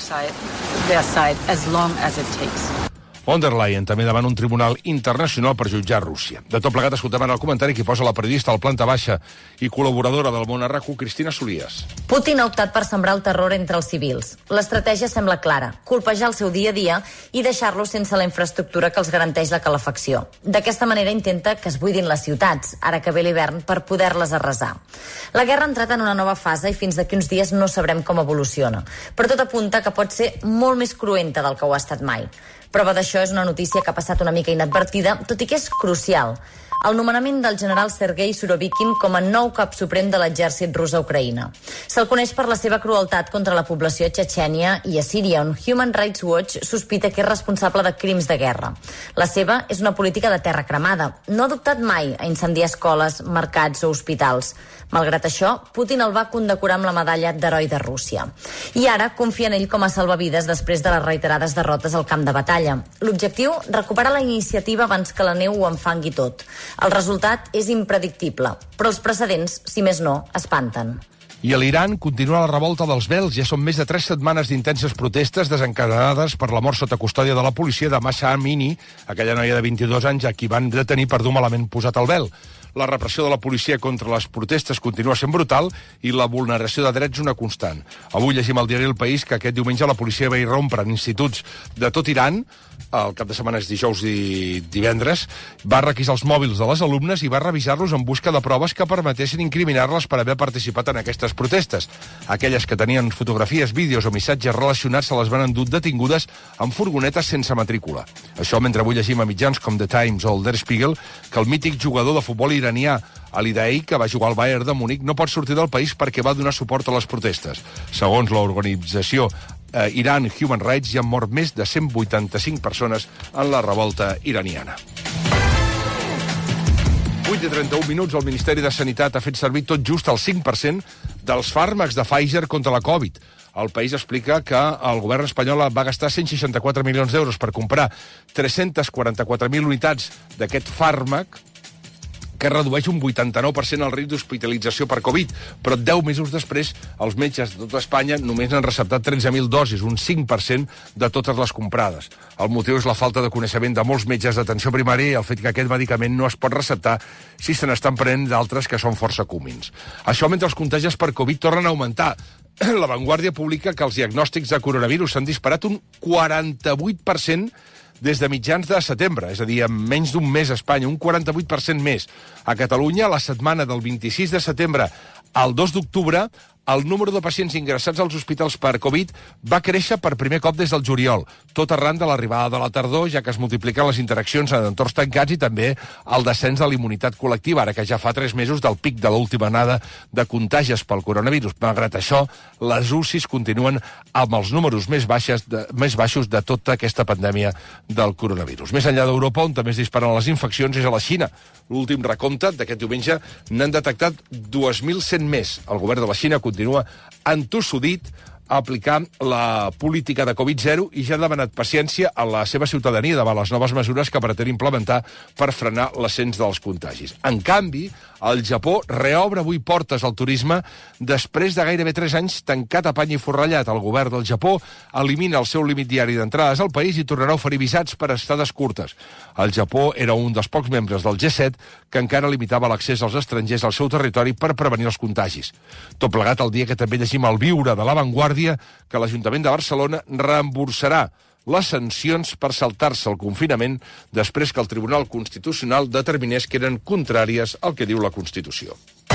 Von der Leyen també davant un tribunal internacional per jutjar Rússia. De tot plegat, escoltem en el comentari que posa la periodista al planta baixa i col·laboradora del Món a RAC u, Cristina Solies. Putin ha optat per sembrar el terror entre els civils. L'estratègia sembla clara, colpejar el seu dia a dia i deixar-los sense la infraestructura que els garanteix la calefacció. D'aquesta manera intenta que es buidin les ciutats, ara que ve l'hivern, per poder-les arrasar. La guerra ha entrat en una nova fase i fins d'aquí uns dies no sabrem com evoluciona. Però tot apunta que pot ser molt més cruenta del que ho ha estat mai. Prova d'això és una notícia que ha passat una mica inadvertida, tot i que és crucial. El nomenament del general Sergei Surovikin com a nou cap suprem de l'exèrcit rus a Ucraïna. Se'l coneix per la seva crueltat contra la població a Txetxènia i a Síria, on Human Rights Watch sospita que és responsable de crims de guerra. La seva és una política de terra cremada. No ha dubtat mai a incendiar escoles, mercats o hospitals. Malgrat això, Putin el va condecorar amb la medalla d'heroi de Rússia. I ara confia en ell com a salvavides després de les reiterades derrotes al camp de batalla. L'objectiu, recuperar la iniciativa abans que la neu ho enfangui tot. El resultat és impredictible, però els precedents, si més no, espanten. I a l'Iran continua la revolta dels vels. Ja són més de tres setmanes d'intenses protestes desencadenades per la mort sota custòdia de la policia de Mahsa Amini, aquella noia de vint-i-dos anys a qui van detenir per dur malament posat el vel. La repressió de la policia contra les protestes continua sent brutal i la vulneració de drets una constant. Avui llegim al diari El País que aquest diumenge la policia va irrompre en instituts de tot Iran, el cap de setmana és dijous i divendres, va requisar els mòbils de les alumnes i va revisar-los en busca de proves que permetessin incriminar-les per haver participat en aquestes protestes. Aquelles que tenien fotografies, vídeos o missatges relacionats se les van endur detingudes en furgonetes sense matrícula. Això mentre avui llegim a mitjans com The Times o el Der Spiegel que el mític jugador de futbol iranià Ali Daei, que va jugar al Bayern de Múnich, no pot sortir del país perquè va donar suport a les protestes. Segons l'organització eh, Iran Human Rights, hi han mort més de cent vuitanta-cinc persones en la revolta iraniana. vuit i trenta-un minuts, el Ministeri de Sanitat ha fet servir tot just el cinc per cent dels fàrmacs de Pfizer contra la Covid. El País explica que el govern espanyol va gastar cent seixanta-quatre milions d'euros per comprar tres-cents quaranta-quatre mil unitats d'aquest fàrmac, que redueix un vuitanta-nou per cent el risc d'hospitalització per Covid, però deu mesos després els metges de tota Espanya només n'han receptat tretze mil dosis, un cinc per cent de totes les comprades. El motiu és la falta de coneixement de molts metges d'atenció primària i el fet que aquest medicament no es pot receptar si se n'estan prenent d'altres que són força comins. Això mentre els contagis per Covid tornen a augmentar. La Vanguardia publica que els diagnòstics de coronavirus s'han disparat un quaranta-vuit per cent des de mitjans de setembre, és a dir, en menys d'un mes a Espanya, un quaranta-vuit per cent més. A Catalunya, la setmana del vint-i-sis de setembre al dos d'octubre, el número de pacients ingressats als hospitals per Covid va créixer per primer cop des del juliol, tot arran de l'arribada de la tardor, ja que es multipliquen les interaccions en entorns tancats i també el descens de la immunitat col·lectiva, ara que ja fa tres mesos del pic de l'última onada de contagis pel coronavirus. Malgrat això, les U C Is continuen amb els números més, baixes de, més baixos de tota aquesta pandèmia del coronavirus. Més enllà d'Europa, on també es disparen les infeccions, és a la Xina. L'últim recompte d'aquest diumenge n'han detectat dos mil cent més. El govern de la Xina continua entossudit a aplicar la política de Covid zero i ja ha demanat paciència a la seva ciutadania davant les noves mesures que pretén implementar per frenar l'ascens dels contagis. En canvi, el Japó reobre avui portes al turisme després de gairebé tres anys tancat a pany i forrellat. El govern del Japó elimina el seu límit diari d'entrades al país i tornarà a oferir visats per estades curtes. El Japó era un dels pocs membres del G set que encara limitava l'accés als estrangers al seu territori per prevenir els contagis. Tot plegat el dia que també llegim al Viure de La Vanguardia que l'Ajuntament de Barcelona reemborsarà les sancions per saltar-se el confinament després que el Tribunal Constitucional determinés que eren contràries al que diu la Constitució.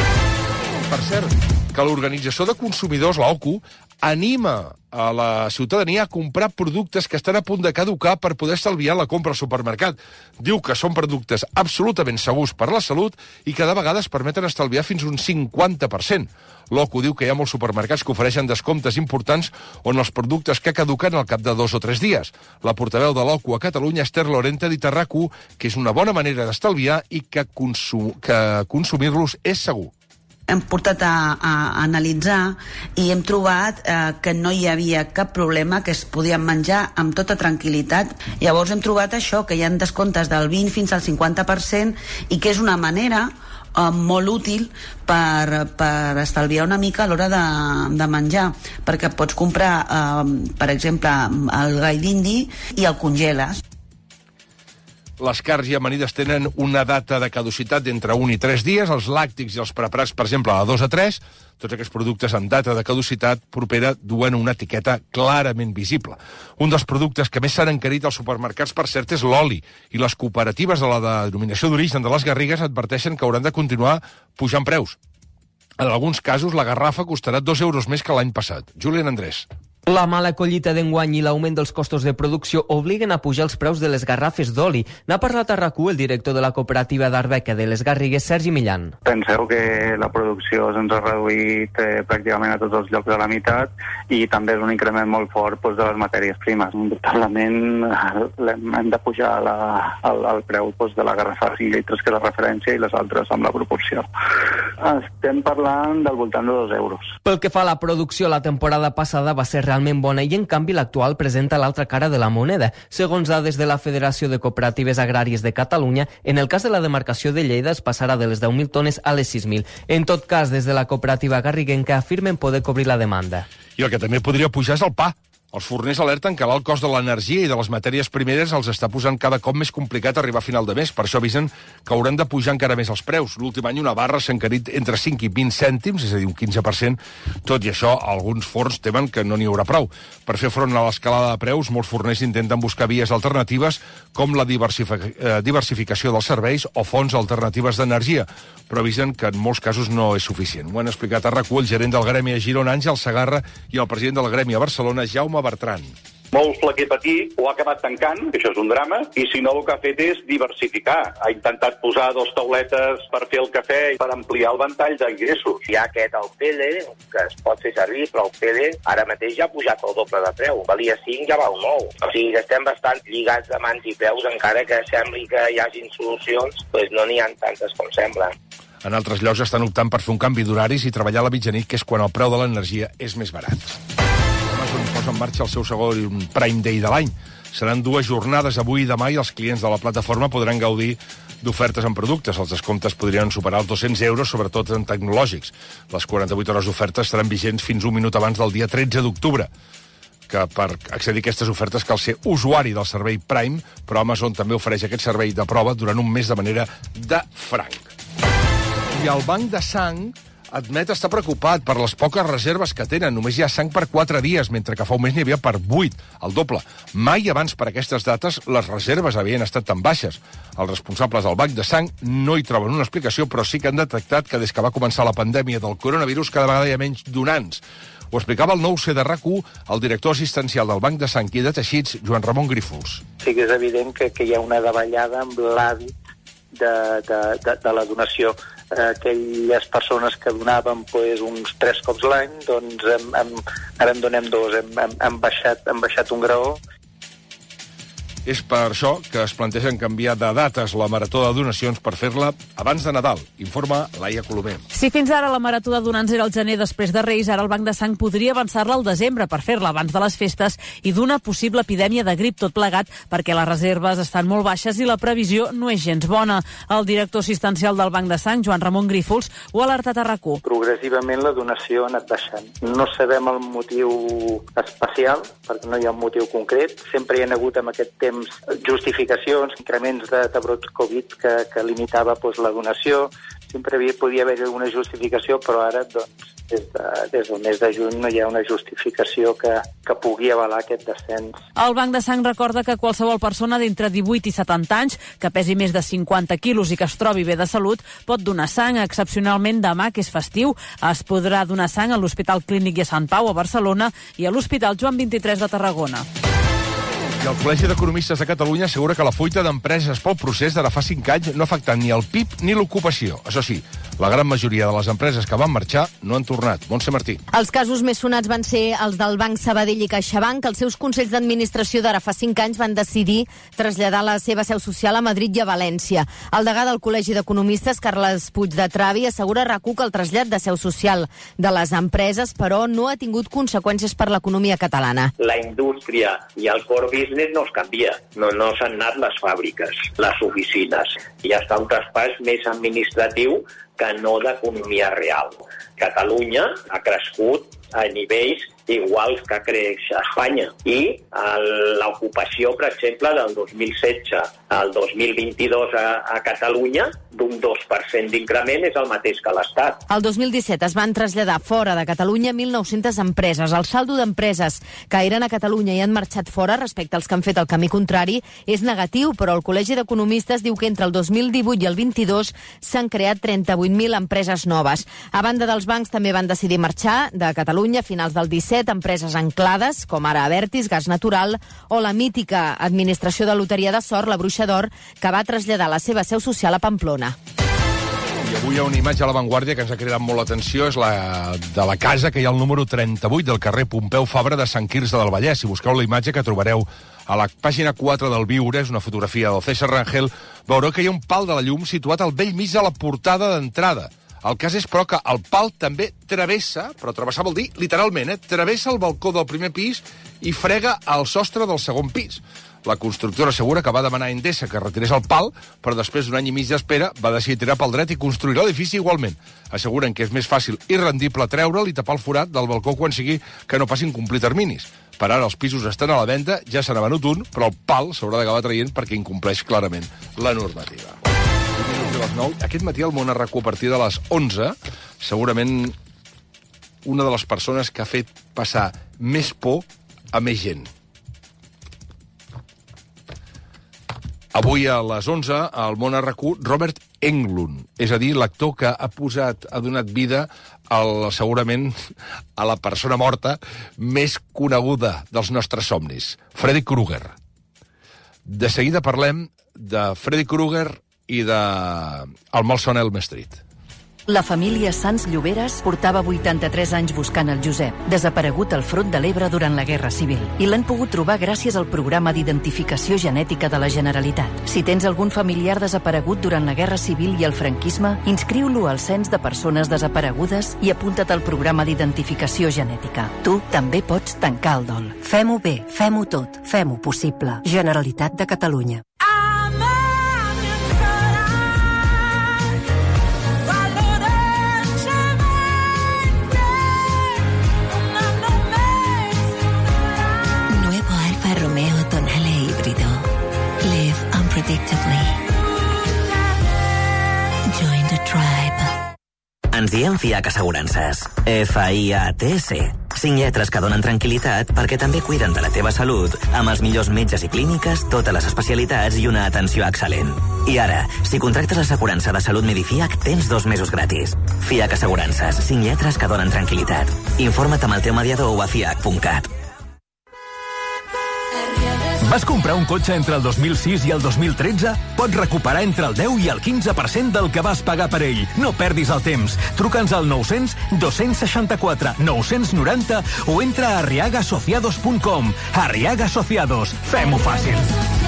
Per cert, que l'Organització de Consumidors, l'O C U, anima a la ciutadania a comprar productes que estan a punt de caducar per poder estalviar la compra al supermercat. Diu que són productes absolutament segurs per la salut i que de vegades permeten estalviar fins un cinquanta per cent. L'O C U diu que hi ha molts supermercats que ofereixen descomptes importants on els productes que caduquen al cap de dos o tres dies. La portaveu de l'O C U a Catalunya, Esther Lorente, ha dit a RAC u que és una bona manera d'estalviar i que, consum que consumir-los és segur. hem portat a, a analitzar i hem trobat eh, que no hi havia cap problema, que es podien menjar amb tota tranquil·litat. Llavors hem trobat això, que hi ha descomptes del vint fins al cinquanta per cent i que és una manera eh, molt útil per, per estalviar una mica a l'hora de, de menjar, perquè pots comprar, eh, per exemple, el gall d'indi i el congeles. Les carns i amanides tenen una data de caducitat d'entre un i tres dies, els làctics i els preparats, per exemple, a dos a tres. Tots aquests productes amb data de caducitat propera duen una etiqueta clarament visible. Un dels productes que més s'han encarit als supermercats, per cert, és l'oli, i les cooperatives de la denominació d'origen de les Garrigues adverteixen que hauran de continuar pujant preus. En alguns casos, la garrafa costarà dos euros més que l'any passat. Julián Andrés. La mala collita d'enguany i l'augment dels costos de producció obliguen a pujar els preus de les garrafes d'oli. N'ha parlat a RAC u el director de la cooperativa d'Arbeca de les Garrigues, Sergi Millan. Penseu que la producció se'ns ha reduït eh, pràcticament a tots els llocs a la meitat i també és un increment molt fort doncs, de les matèries primes. Indubtablement hem de pujar la, el, el preu doncs, de la garrafa de cinc litres, que és la referència, i les altres amb la proporció. Estem parlant del voltant de dos euros. Pel que fa a la producció, la temporada passada va ser realment bona i, en canvi, l'actual presenta l'altra cara de la moneda. Segons dades de la Federació de Cooperatives Agràries de Catalunya, en el cas de la demarcació de Lleida es passarà de les deu mil tones a les sis mil. En tot cas, des de la cooperativa garriguenca afirmen poder cobrir la demanda. I el que també podria pujar és el pa. Els forners alerten que l'alt cost de l'energia i de les matèries primeres els està posant cada cop més complicat arribar a final de mes. Per això avisen que hauran de pujar encara més els preus. L'últim any una barra s'ha encarit entre cinc i vint cèntims, és a dir, un quinze per cent. Tot i això, alguns forns temen que no n'hi haurà prou. Per fer front a l'escalada de preus, molts forners intenten buscar vies alternatives com la diversific eh, diversificació dels serveis o fonts alternatives d'energia, però avisen que en molts casos no és suficient. Ho han explicat a RAC u el gerent del Gremi a Girona, Àngel Segarra, i el president del Gremi a Barcelona, Jaume Bertran. Molt flaquer petit, ho ha acabat tancant, que això és un drama, i si no el que ha fet és diversificar. Ha intentat posar dos tauletes per fer el cafè i per ampliar el ventall d'ingressos. Hi ha aquest, el Pele, que es pot fer servir, però el Pele ara mateix ja ha pujat el doble de preu. Valia cinc, ja val nou. O sigui que estem bastant lligats de mans i peus, encara que sembli que hi hagin solucions, doncs no n'hi ha tantes com sembla. En altres llocs estan optant per fer un canvi d'horaris i treballar a la mitjanit, que és quan el preu de l'energia és més barat. Amazon posa en marxa el seu segon Prime Day de l'any. Seran dues jornades avui i demà i els clients de la plataforma podran gaudir d'ofertes en productes. Els descomptes podrien superar els dos-cents euros, sobretot en tecnològics. Les quaranta-vuit hores d'ofertes seran vigents fins un minut abans del dia tretze d'octubre. Que per accedir a aquestes ofertes cal ser usuari del servei Prime, però Amazon també ofereix aquest servei de prova durant un mes de manera de franc. I el Banc de Sang admet estar preocupat per les poques reserves que tenen. Només hi ha sang per quatre dies, mentre que fa un mes n'hi havia per vuit, el doble. Mai abans per aquestes dates les reserves havien estat tan baixes. Els responsables del Banc de Sang no hi troben una explicació, però sí que han detectat que des que va començar la pandèmia del coronavirus cada vegada hi ha menys donants. Ho explicava el nou C de RAC u, el director assistencial del Banc de Sang i de Teixits, Joan Ramon Grífols. Sí que és evident que, que hi ha una davallada amb l'hàbit de, de, de, de la donació. Aquelles persones que donaven pues, uns tres cops l'any, doncs hem, hem, ara en donem dos, hem, hem, hem, baixat, hem baixat un graó. És per això que es plantegen canviar de dates la marató de donacions per fer-la abans de Nadal, informa Laia Colomer. Si fins ara la marató de donants era el gener després de Reis, ara el Banc de Sang podria avançar-la al desembre per fer-la abans de les festes i d'una possible epidèmia de grip, tot plegat perquè les reserves estan molt baixes i la previsió no és gens bona. El director assistencial del Banc de Sang, Joan Ramon Grífols, ho ha alertat a RAC u. Progressivament la donació ha anat baixant. No sabem el motiu especial, perquè no hi ha un motiu concret. Sempre hi ha hagut amb aquest temps justificacions, increments de, de brots Covid que, que limitava doncs, la donació. Sempre havia, podia haver alguna justificació, però ara doncs, des, de, des del mes de juny no hi ha una justificació que, que pugui avalar aquest descens. El Banc de Sang recorda que qualsevol persona d'entre divuit i setanta anys que pesi més de cinquanta quilos i que es trobi bé de salut pot donar sang. Excepcionalment demà, que és festiu, es podrà donar sang a l'Hospital Clínic de Sant Pau a Barcelona i a l'Hospital Joan vint-i-tres de Tarragona. I el Col·legi d'Economistes de Catalunya assegura que la fuita d'empreses pel procés d'ara fa cinc anys no ha afectat ni el P I B ni l'ocupació. Això sí, la gran majoria de les empreses que van marxar no han tornat. Montse Martí. Els casos més sonats van ser els del Banc Sabadell i CaixaBank. Els seus consells d'administració d'ara fa cinc anys van decidir traslladar la seva seu social a Madrid i a València. El degà del Col·legi d'Economistes, Carles Puig de Travi, assegura a RAC u que el trasllat de seu social de les empreses, però, no ha tingut conseqüències per l'economia catalana. La indústria i el core business no es canvia. No, no s'han anat les fàbriques, les oficines. Hi està un traspàs més administratiu que no d'economia real. Catalunya ha crescut a nivells iguals que creix a Espanya. I l'ocupació, per exemple, del dos mil setze al dos mil vint-i-dos a, a Catalunya, d'un dos per cent d'increment, és el mateix que l'Estat. El dos mil disset es van traslladar fora de Catalunya mil nou-centes empreses. El saldo d'empreses que eren a Catalunya i han marxat fora respecte als que han fet el camí contrari és negatiu, però el Col·legi d'Economistes diu que entre el dos mil divuit i el vint-i-dos s'han creat trenta-vuit mil empreses noves. A banda dels bancs, també van decidir marxar de Catalunya a finals del disset empreses anclades, com ara Abertis, Gas Natural, o la mítica administració de loteria de sort, la Bruixa d'Or, que va traslladar la seva seu social a Pamplona. I avui hi ha una imatge a l'avantguàrdia que ens ha cridat molt l'atenció, és la de la casa que hi ha al número trenta-vuit del carrer Pompeu Fabra de Sant Quirze del Vallès. Si busqueu la imatge que trobareu a la pàgina quatre del Viure, és una fotografia del César Rangel, veureu que hi ha un pal de la llum situat al bell mig de la portada d'entrada. El cas és, però, que el pal també travessa, però travessar vol dir literalment, eh? travessa el balcó del primer pis i frega al sostre del segon pis. La constructora assegura que va demanar a Endesa que retirés el pal, però després d'un any i mig d'espera va decidir tirar pel dret i construir l'edifici igualment. Asseguren que és més fàcil i rendible treure'l i tapar el forat del balcó quan sigui que no passin complir terminis. Per ara els pisos estan a la venda, ja se n'ha venut un, però el pal s'haurà d'acabar traient perquè incompleix clarament la normativa. Aquest matí al Món a RAC u, a partir de les onze, segurament una de les persones que ha fet passar més por a més gent. Avui a les onze, al Món a RAC u, Robert Englund, és a dir, l'actor que ha posat, ha donat vida al, segurament a la persona morta més coneguda dels nostres somnis, Freddy Krueger. De seguida parlem de Freddy Krueger i de El malson a Elm Street. La família Sans Lloberes portava vuitanta-tres anys buscant el Josep, desaparegut al front de l'Ebre durant la Guerra Civil, i l'han pogut trobar gràcies al programa d'identificació genètica de la Generalitat. Si tens algun familiar desaparegut durant la Guerra Civil i el franquisme, inscriu-lo al cens de persones desaparegudes i apunta't al programa d'identificació genètica. Tu també pots tancar el dol. Fem-ho bé, fem-ho tot, fem-ho possible. Generalitat de Catalunya. Romeo Tonale híbrido. Live unpredictably. Join the tribe. Ens diem Fiac Assegurances. F I A T S. Cinc lletres que donen tranquil·litat perquè també cuiden de la teva salut amb els millors metges i clíniques, totes les especialitats i una atenció excel·lent. I ara, si contractes l'assegurança de salut Medifiac, tens dos mesos gratis. Fiac Assegurances. Cinc lletres que donen tranquil·litat. Informa't amb el teu mediador o a fiac punt cat. Vas comprar un cotxe entre el dos mil sis i el dos mil tretze? Pots recuperar entre el deu i el quinze per cent del que vas pagar per ell. No perdis el temps. Truca'ns al nou-cents dos-cents seixanta-quatre nou-cents noranta o entra a arriaga asociados punt com. Arriaga Asociados. Fem-ho fàcil.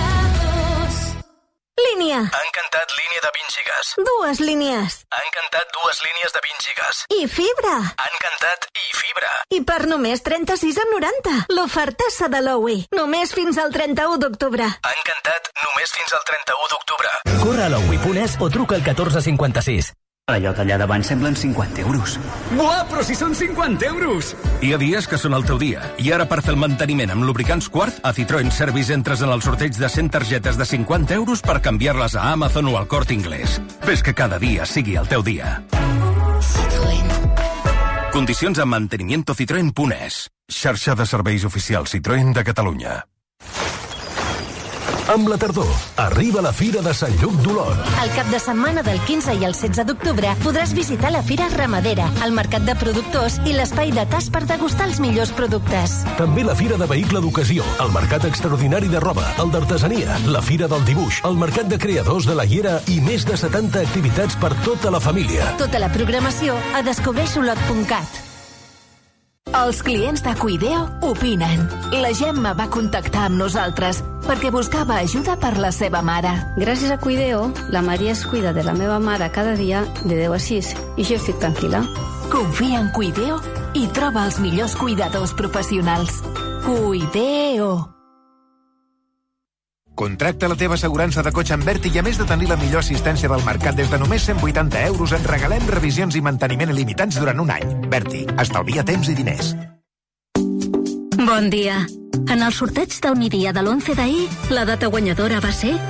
Línia. Ha encantat línia de vint gigas. Dues línies. Ha encantat dues línies de vint gigas. I fibra. Ha encantat i fibra. I per només trenta-sis amb noranta. L'ofertassa de l'Owi. Només fins al trenta-u d'octubre. Ha encantat només fins al trenta-u d'octubre. Corre a l'owi punt es o truca al catorze cinquanta-sis. Allò d'allà davant semblen cinquanta euros. Buah, però si són cinquanta euros! Hi ha dies que són el teu dia. I ara per fer el manteniment amb lubricants Quartz, a Citroën Service entres en el sorteig de cent targetes de cinquanta euros per canviar-les a Amazon o al Corte Inglés. Fes que cada dia sigui el teu dia. Citroën. Condicions a mantenimiento citroen punt es. Xarxa de serveis oficials Citroën de Catalunya. Amb la tardor, arriba la Fira de Sant Lluc d'Olot. El cap de setmana del quinze i el setze d'octubre podràs visitar la Fira Ramadera, el mercat de productors i l'espai de tas per degustar els millors productes. També la Fira de Vehicle d'Ocasió, el Mercat Extraordinari de Roba, el d'Artesania, la Fira del Dibuix, el Mercat de Creadors de la Hiera i més de setanta activitats per tota la família. Tota la programació a descobreix olot punt cat. Els clients de Cuideo opinen. La Gemma va contactar amb nosaltres perquè buscava ajuda per la seva mare. Gràcies a Cuideo, la Maria es cuida de la meva mare cada dia de deu a sis i jo estic tranquil·la. Confia en Cuideo i troba els millors cuidadors professionals. Cuideo. Contracta la teva assegurança de cotxe amb Berti i a més de tenir la millor assistència del mercat des de només cent vuitanta euros et regalem revisions i manteniment il·limitats durant un any. Berti, estalvia temps i diners. Bon dia. En el sorteig del migdia de l'onze d'ahir, la data guanyadora va ser...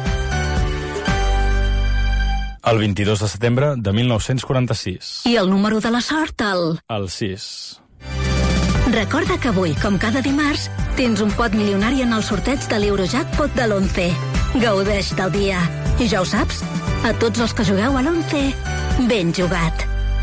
El vint-i-dos de setembre de mil nou-cents quaranta-sis. I el número de la sort, el... El sis. Recorda que avui, com cada dimarts, tens un pot milionari en el sorteig de l'Eurojackpot de l'onze. Gaudeix del dia. I ja ho saps, a tots els que jugueu a l'onze, ben jugat.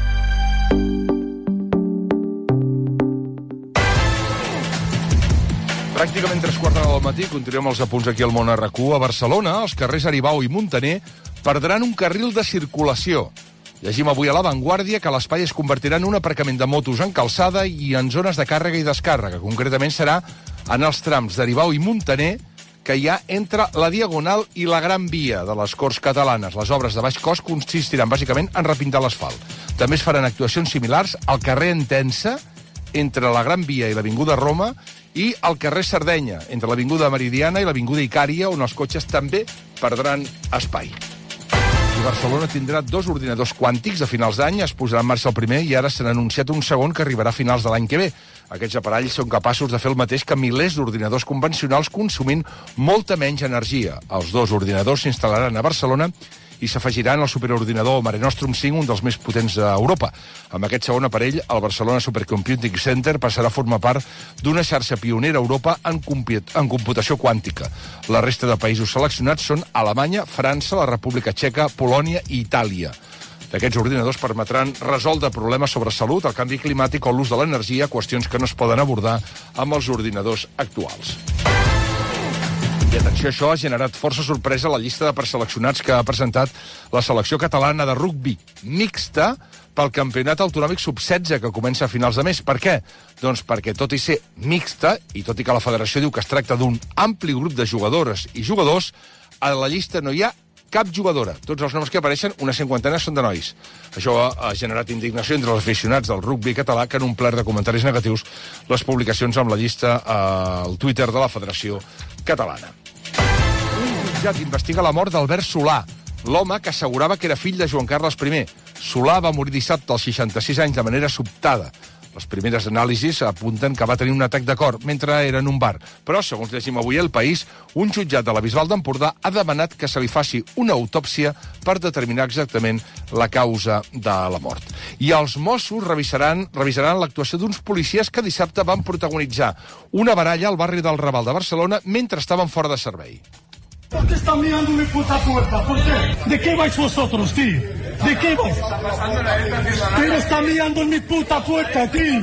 Pràcticament tres quarts del matí, continuem els apunts aquí al Món R Q. A Barcelona, els carrers Aribau i Muntaner perdran un carril de circulació. Llegim avui a La Vanguardia que l'espai es convertirà en un aparcament de motos en calçada i en zones de càrrega i descàrrega. Concretament serà en els trams d'Aribau i Muntaner que hi ha entre la Diagonal i la Gran Via de les Corts Catalanes. Les obres de baix cost consistiran bàsicament en repintar l'asfalt. També es faran actuacions similars al carrer Entença, entre la Gran Via i l'Avinguda Roma, i al carrer Sardenya, entre l'Avinguda Meridiana i l'Avinguda Icària, on els cotxes també perdran espai. I Barcelona tindrà dos ordinadors quàntics a finals d'any, es posarà en marxa el primer i ara s'ha anunciat un segon que arribarà a finals de l'any que ve. Aquests aparells són capaços de fer el mateix que milers d'ordinadors convencionals consumint molta menys energia. Els dos ordinadors s'instal·laran a Barcelona i s'afegiran al superordinador Mare Nostrum cinc, un dels més potents d'Europa. Amb aquest segon aparell, el Barcelona Supercomputing Center passarà a formar part d'una xarxa pionera a Europa en, en computació quàntica. La resta de països seleccionats són Alemanya, França, la República Txeca, Polònia i Itàlia. Aquests ordinadors permetran resoldre problemes sobre salut, el canvi climàtic o l'ús de l'energia, qüestions que no es poden abordar amb els ordinadors actuals. I atenció, això ha generat força sorpresa la llista de preseleccionats que ha presentat la selecció catalana de rugbi mixta pel campionat autonòmic sub setze que comença a finals de mes. Per què? Doncs perquè tot i ser mixta, i tot i que la federació diu que es tracta d'un ampli grup de jugadores i jugadors, a la llista no hi ha cap jugadora. Tots els noms que apareixen, una cinquantena, són de nois. Això ha generat indignació entre els aficionats del rugbi català que han omplert de comentaris negatius les publicacions amb la llista al Twitter de la Federació Catalana. Un jutjat investiga la mort d'Albert Solà, l'home que assegurava que era fill de Joan Carles primer. Solà va morir dissabte als seixanta-sis anys de manera sobtada. Les primeres anàlisis apunten que va tenir un atac de cor mentre era en un bar. Però, segons llegim avui al País, un jutjat de la Bisbal d'Empordà ha demanat que se li faci una autòpsia per determinar exactament la causa de la mort. I els Mossos revisaran, revisaran l'actuació d'uns policies que dissabte van protagonitzar una baralla al barri del Raval de Barcelona mentre estaven fora de servei. ¿Por qué están mirando mi puta puerta? ¿Por qué? ¿De qué vais vosotros, tío? ¿De qué vais? Pero está mirando en mi puta puerta, tío.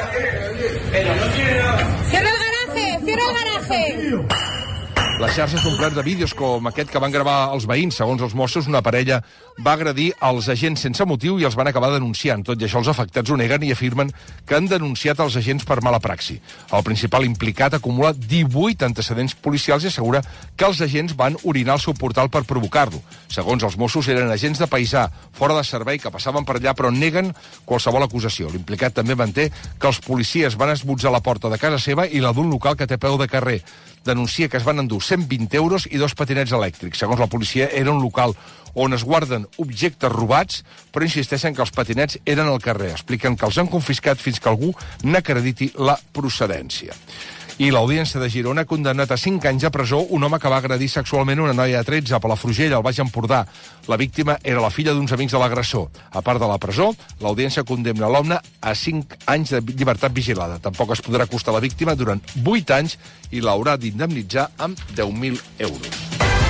¡Cierra el garaje! ¡Cierra el garaje! Les xarxes són plenes de vídeos com aquest que van gravar els veïns. Segons els Mossos, una parella va agredir els agents sense motiu i els van acabar denunciant. Tot i això, els afectats ho neguen i afirmen que han denunciat els agents per mala praxi. El principal implicat acumula divuit antecedents policials i assegura que els agents van orinar al seu portal per provocar-lo. Segons els Mossos, eren agents de paisà, fora de servei, que passaven per allà, però neguen qualsevol acusació. L'implicat també manté que els policies van esbotzar la porta de casa seva i la d'un local que té peu de carrer. Denuncia que es van endur cent vint euros i dos patinets elèctrics. Segons la policia, era un local on es guarden objectes robats, però insisteixen que els patinets eren al carrer. Expliquen que els han confiscat fins que algú n'acrediti la procedència. I l'Audiència de Girona ha condemnat a cinc anys a presó un home que va agredir sexualment una noia de tretze a Palafrugell, al Baix Empordà. La víctima era la filla d'uns amics de l'agressor. A part de la presó, l'Audiència condemna l'home a cinc anys de llibertat vigilada. Tampoc es podrà acostar la víctima durant vuit anys i l'haurà d'indemnitzar amb deu mil euros.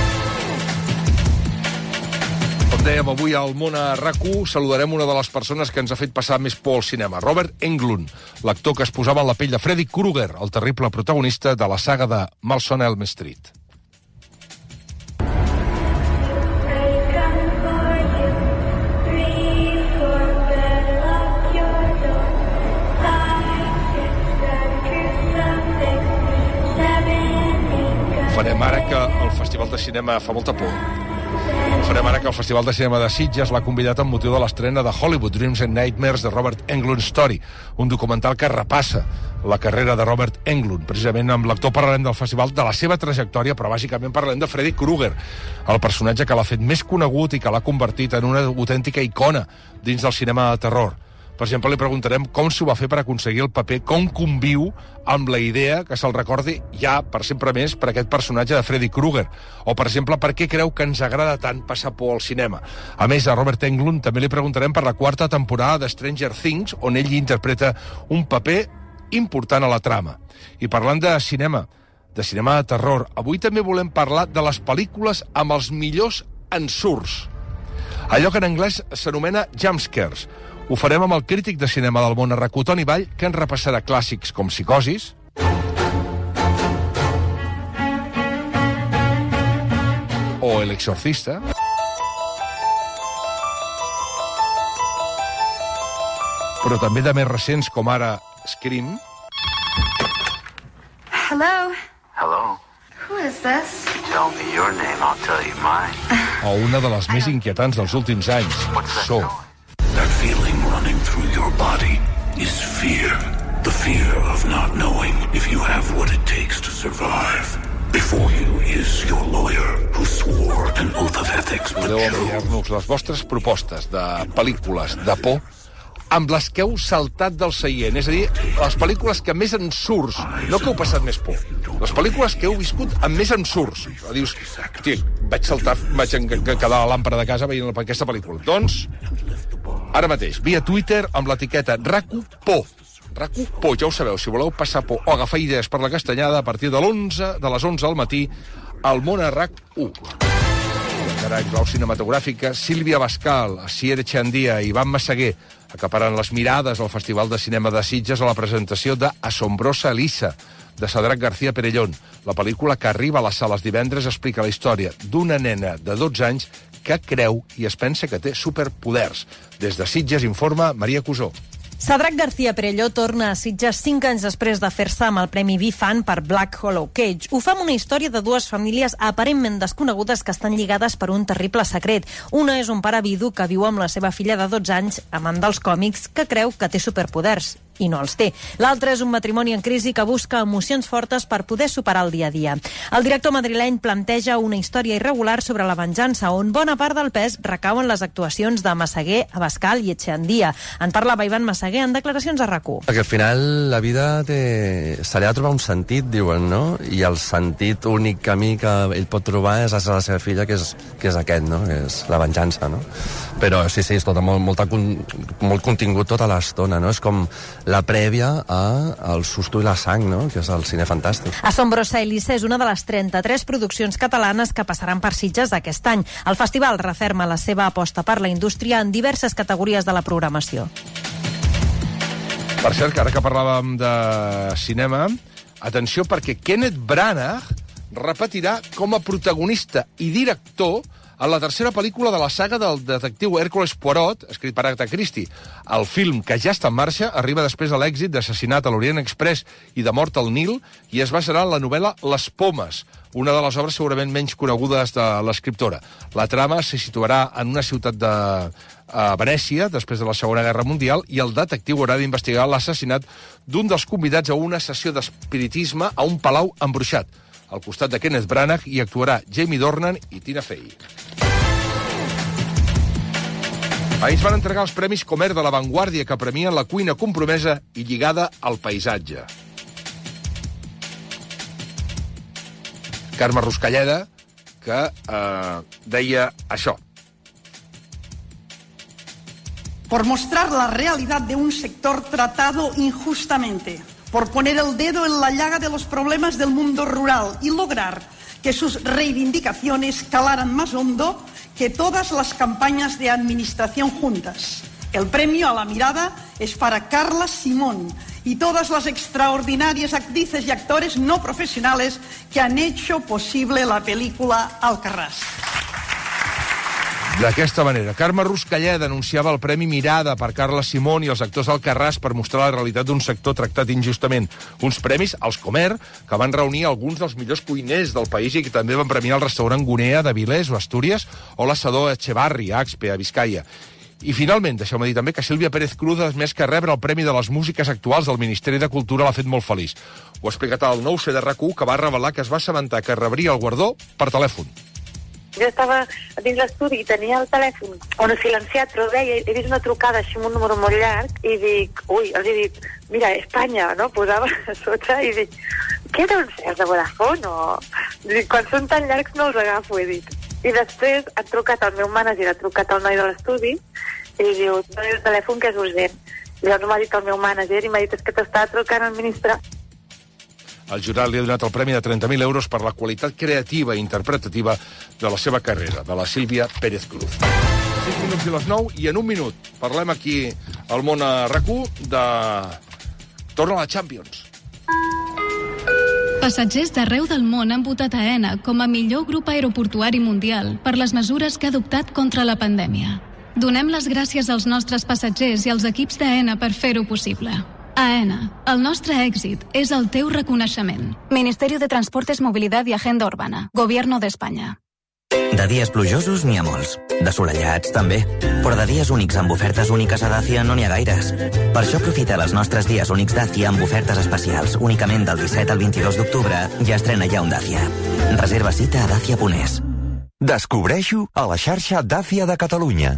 Com dèiem, avui al Món a RAC1 saludarem una de les persones que ens ha fet passar més por al cinema, Robert Englund, l'actor que es posava en la pell de Freddy Krueger, el terrible protagonista de la saga de Malson Elm Street. Farem ara que el Festival de Cinema fa molta por. Farem ara que el Festival de Cinema de Sitges l'ha convidat amb motiu de l'estrena de Hollywood Dreams and Nightmares de Robert Englund Story, un documental que repassa la carrera de Robert Englund. Precisament amb l'actor parlarem del festival, de la seva trajectòria, però bàsicament parlarem de Freddy Krueger, el personatge que l'ha fet més conegut i que l'ha convertit en una autèntica icona dins del cinema de terror. Per exemple, li preguntarem com s'ho va fer per aconseguir el paper, com conviu amb la idea que se'l recordi ja per sempre més per aquest personatge de Freddy Krueger. O, per exemple, per què creu que ens agrada tant passar por al cinema. A més, a Robert Englund també li preguntarem per la quarta temporada de Stranger Things, on ell interpreta un paper important a la trama. I parlant de cinema, de cinema de terror, avui també volem parlar de les pel·lícules amb els millors ensurts. Allò que en anglès s'anomena jumpscares. Ho farem amb el crític de cinema del Món a RAC1, Toni Vall, que ens repassarà clàssics com Psicosis, o El Exorcista, però també de més recents com ara Scream. Hello. Hello. Who is this? Tell me your name, I'll tell you mine. O una de les més inquietants dels últims anys, So. That feeling running through your body is fear. The fear of not knowing if you have what it takes to survive. Before you is your lawyer who swore an oath of ethics. Podeu enviar-nos les vostres propostes de pel·lícules de por amb les que heu saltat del seient. És a dir, les pel·lícules que més ensurts, no que heu passat més por, les pel·lícules que heu viscut amb més ensurts. Dius, hosti, vaig saltar, vaig quedar a la làmpara de casa veient aquesta pel·lícula. Doncs, ara mateix, via Twitter amb l'etiqueta RAC1POR. RAC1POR, ja ho sabeu, si voleu passar por o agafar idees per la castanyada a partir de l'onze, de les onze al matí, al Món a RAC1. Carai, clau cinematogràfica, Sílvia Bascal, Asier Echandia i Ivan Massaguer acaparant les mirades al Festival de Cinema de Sitges a la presentació de Asombrosa Elisa, de Sadrac García Perellón. La pel·lícula que arriba a les sales divendres explica la història d'una nena de dotze anys que creu i es pensa que té superpoders. Des de Sitges informa Maria Cusó. Sadrac García Perelló torna a Sitges cinc anys després de fer-se amb el Premi B-Fan per Black Hollow Cage. Ho fa amb una història de dues famílies aparentment desconegudes que estan lligades per un terrible secret. Una és un pare vidu que viu amb la seva filla de dotze anys, amant dels còmics, que creu que té superpoders i no els té. L'altre és un matrimoni en crisi que busca emocions fortes per poder superar el dia a dia. El director madrileny planteja una història irregular sobre la venjança, on bona part del pes recau en les actuacions de Massaguer, Abascal i Echandia. En parlava Ivan Massaguer en declaracions a RAC1. Perquè al final la vida té... se li ha de trobar un sentit, diuen, no? I el sentit únic camí que ell pot trobar és a la seva filla, que és, que és aquest, no? Que és la venjança, no? Però sí, sí, és tot molt, molta, molt contingut tota l'estona, no? És com la prèvia al susto i la sang, no? Que és el cine fantàstic. Asombrosa Elisa és una de les trenta-tres produccions catalanes que passaran per Sitges aquest any. El festival referma la seva aposta per la indústria en diverses categories de la programació. Per cert, que ara que parlàvem de cinema, atenció, perquè Kenneth Branagh repetirà com a protagonista i director a la tercera pel·lícula de la saga del detectiu Hércules Poirot, escrit per Agatha Christie. El film, que ja està en marxa, arriba després de l'èxit d'Assassinat a l'Orient Express i de Mort al Nil, i es basarà en la novel·la Les Pomes, una de les obres segurament menys conegudes de l'escriptora. La trama se situarà en una ciutat de a Venècia, després de la Segona Guerra Mundial, i el detectiu haurà d'investigar l'assassinat d'un dels convidats a una sessió d'espiritisme a un palau embruixat. Al costat de Kenneth Branagh hi actuarà Jamie Dornan i Tina Fey. Ahir es van entregar els Premis Comer de La Vanguardia, que premien la cuina compromesa i lligada al paisatge. Carme Ruscalleda, que eh, deia això. Por mostrar la realidad de un sector tratado injustamente, por poner el dedo en la llaga de los problemas del mundo rural y lograr que sus reivindicaciones calaran más hondo que todas las campañas de administración juntas. El premio a la mirada es para Carla Simón y todas las extraordinarias actrices y actores no profesionales que han hecho posible la película Alcarràs. D'aquesta manera, Carme Ruscalleda anunciava el Premi Mirada per Carla Simón i els actors d'Alcarràs per mostrar la realitat d'un sector tractat injustament. Uns premis als Comer, que van reunir alguns dels millors cuiners del país i que també van premiar el restaurant Gunea de Vilés o Astúries o l'assador Echevarri, a Axpe, a Vizcaya. I finalment, deixeu-me dir també que Sílvia Pérez Cruz, més que rebre el Premi de les Músiques Actuals del Ministeri de Cultura, l'ha fet molt feliç. Ho ha explicat al nou C de R A C U, que va revelar que es va assabentar que rebria el guardó per telèfon. Jo estava dins l'estudi i tenia el telèfon on silenciat, però veia, he vist una trucada així amb un número molt llarg i dic, ui, els he dit, mira, Espanya, no? Posava a sota i dic, què deuen ser els de Vodafone? O... Dic, quan són tan llargs no els agafo, he dit. I després ha trucat el meu mànager, ha trucat el noi de l'estudi i li diu, doni el telèfon que és urgent. Llavors m'ha dit el meu mànager i m'ha dit, és que t'estava trucant el ministre. El jurat li ha donat el premi de trenta mil euros per la qualitat creativa i interpretativa de la seva carrera, de la Sílvia Pérez Cruz. cinc minuts i les nou, i en un minut parlem aquí al món a R A C U de... Torna a la Champions. Passatgers d'arreu del món han votat a Aena com a millor grup aeroportuari mundial per les mesures que ha adoptat contra la pandèmia. Donem les gràcies als nostres passatgers i als equips d'Aena per fer-ho possible. Aena, el nostre èxit és el teu reconeixement. Ministerio de Transportes, Movilidad y Agenda Urbana. Gobierno de España. De dies plujosos n'hi ha molts. De assolellats, també. Però de dies únics amb ofertes úniques a Dacia no n'hi ha gaires. Per això aprofita els nostres dies únics Dacia amb ofertes especials. Únicament del disset al vint-i-dos d'octubre ja estrena ja un Dacia. Reserva cita a dacia punt es. Descobreixo a la xarxa Dacia de Catalunya.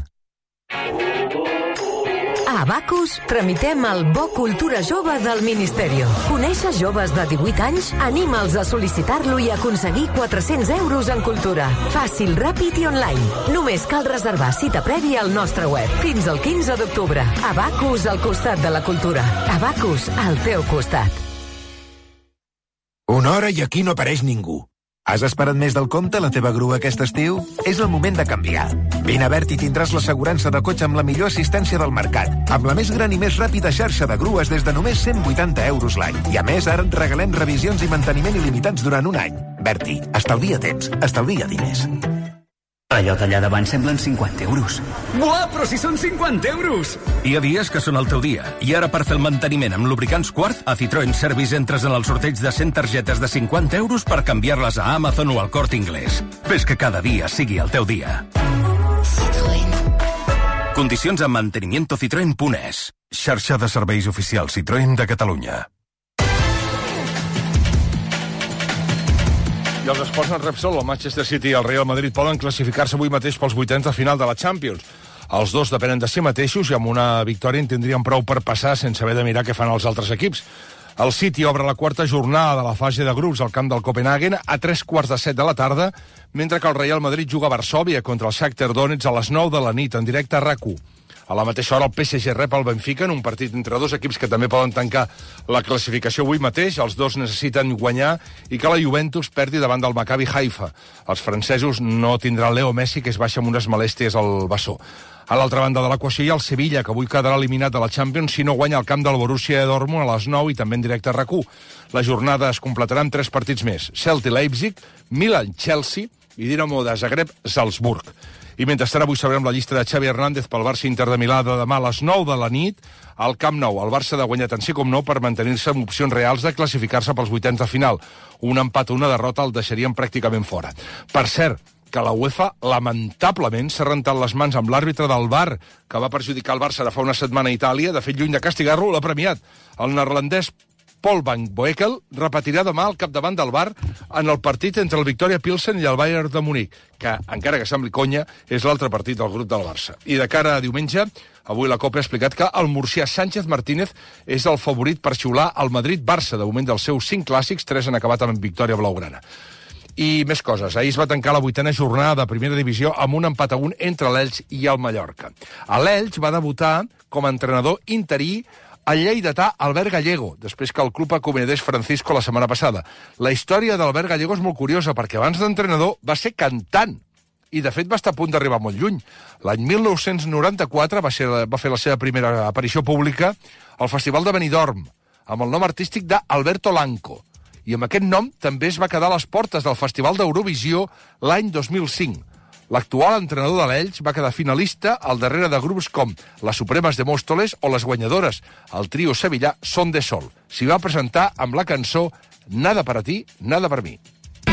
A Abacus tramitem el Bo Cultura Jove del Ministerio. Coneixes joves de divuit anys? Anima'ls a sol·licitar-lo i aconseguir quatre-cents euros en cultura. Fàcil, ràpid i online. Només cal reservar cita prèvia al nostre web. Fins al quinze d'octubre. Abacus al costat de la cultura. Abacus al teu costat. Una hora i aquí no apareix ningú. Has esperat més del compte la teva grua aquest estiu? És el moment de canviar. Vine a Bert i tindràs l'assegurança de cotxe amb la millor assistència del mercat, amb la més gran i més ràpida xarxa de grues des de només cent vuitanta euros l'any. I a més, ara et regalem revisions i manteniment il·limitats durant un any. Berti, estalvia temps, estalvia diners. Allò d'allà davant semblen cinquanta euros. Buah, però si són cinquanta euros! Hi ha dies que són el teu dia. I ara per fer el manteniment amb lubricants Quartz, a Citroën Service entres en el sorteig de cent targetes de cinquanta euros per canviar-les a Amazon o al Corte Inglés. Fes que cada dia sigui el teu dia. Citroën. Condicions a mantenimiento citroen punt es. Xarxa de serveis oficials Citroën de Catalunya. I els esports en Repsol, el Manchester City i el Real Madrid poden classificar-se avui mateix pels vuitens de final de la Champions. Els dos depenen de si mateixos i amb una victòria en tindrien prou per passar sense haver de mirar què fan els altres equips. El City obre la quarta jornada de la fase de grups al camp del Copenhagen a tres quarts de set de la tarda, mentre que el Real Madrid juga a Varsòvia contra el Shakhtar Donetsk a les nou de la nit, en directe a R A C U. A la mateixa hora el P S G rep el Benfica en un partit entre dos equips que també poden tancar la classificació avui mateix. Els dos necessiten guanyar i que la Juventus perdi davant del Maccabi Haifa. Els francesos no tindran Leo Messi, que es baixa amb unes molèsties al bessó. A l'altra banda de l'equació hi ha el Sevilla, que avui quedarà eliminat de la Champions si no guanya el camp del Borussia Dortmund a les nou i també en directe a R A C U. La jornada es completarà amb tres partits més: Celtic-Leipzig, Milan-Chelsea i Dinamo de Zagreb-Salzburg. I mentrestant avui sabrem la llista de Xavi Hernández pel Barça Inter de Milà de demà a les nou de la nit al Camp Nou. El Barça ha de guanyar tant sí com no per mantenir-se amb opcions reals de classificar-se pels vuitens de final. Un empat o una derrota el deixarien pràcticament fora. Per cert, que la UEFA, lamentablement, s'ha rentat les mans amb l'àrbitre del V A R, que va perjudicar el Barça de fa una setmana a Itàlia. De fet, lluny de castigar-lo, l'ha premiat. El neerlandès Paul van Boekel repetirà demà al capdavant del V A R en el partit entre el Victoria Pilsen i el Bayern de Munic, que, encara que sembli conya, és l'altre partit del grup del Barça. I de cara a diumenge, avui la Copa ha explicat que el murcià Sánchez Martínez és el favorit per xiular el Madrid-Barça. De moment dels seus cinc clàssics, tres han acabat amb victòria blaugrana. I més coses. Ahir es va tancar la vuitena jornada de primera divisió amb un empat a un entre l'Elx i el Mallorca. A l'Elx va debutar com a entrenador interí el lleidatà Albert Gallego, després que el club acomiadés Francisco la setmana passada. La història d'Albert Gallego és molt curiosa, perquè abans d'entrenador va ser cantant, i de fet va estar a punt d'arribar molt lluny. L'any mil nou-cents noranta-quatre va, ser, va fer la seva primera aparició pública al Festival de Benidorm, amb el nom artístic d'Alberto Lanco. I amb aquest nom també es va quedar a les portes del Festival d'Eurovisió l'any dos mil cinc. L'actual entrenador de l'Elx va quedar finalista al darrere de grups com les Supremes de Móstoles o les guanyadores, el trio sevillà Son de Sol. S'hi va presentar amb la cançó Nada para ti, nada para mí.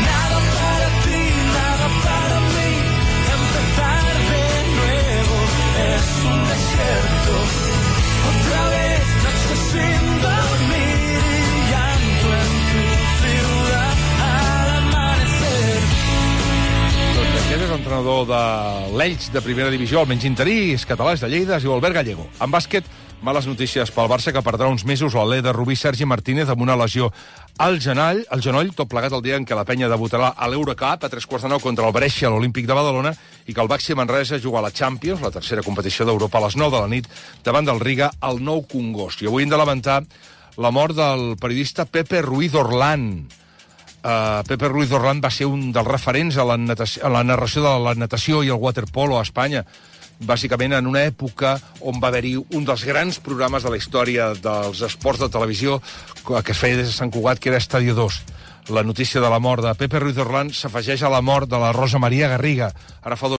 Aquest és l'entrenador de l'Elx de primera divisió, almenys interí, és català, és de Lleida, es diu Albert Gallego. En bàsquet, males notícies pel Barça, que perdrà uns mesos l'alè de Rubí Sergi Martínez amb una lesió al genoll, al genoll, tot plegat el dia en què la penya debutarà a l'Eurocup a tres quarts de nou contra el Brescia a l'Olímpic de Badalona i que el Baxi Manresa juga a la Champions, la tercera competició d'Europa, a les nou de la nit, davant del Riga, al Nou Congost. I avui hem de lamentar la mort del periodista Pepe Ruiz Orlán. Uh, Pepe Ruiz Orlán va ser un dels referents a la, natació, a la narració de la natació i el waterpolo a Espanya, bàsicament en una època on va haver-hi un dels grans programes de la història dels esports de televisió que es feia des de Sant Cugat, que era Estadio dos. La notícia de la mort de Pepe Ruiz Orlán s'afegeix a la mort de la Rosa Maria Garriga. Ara fa dos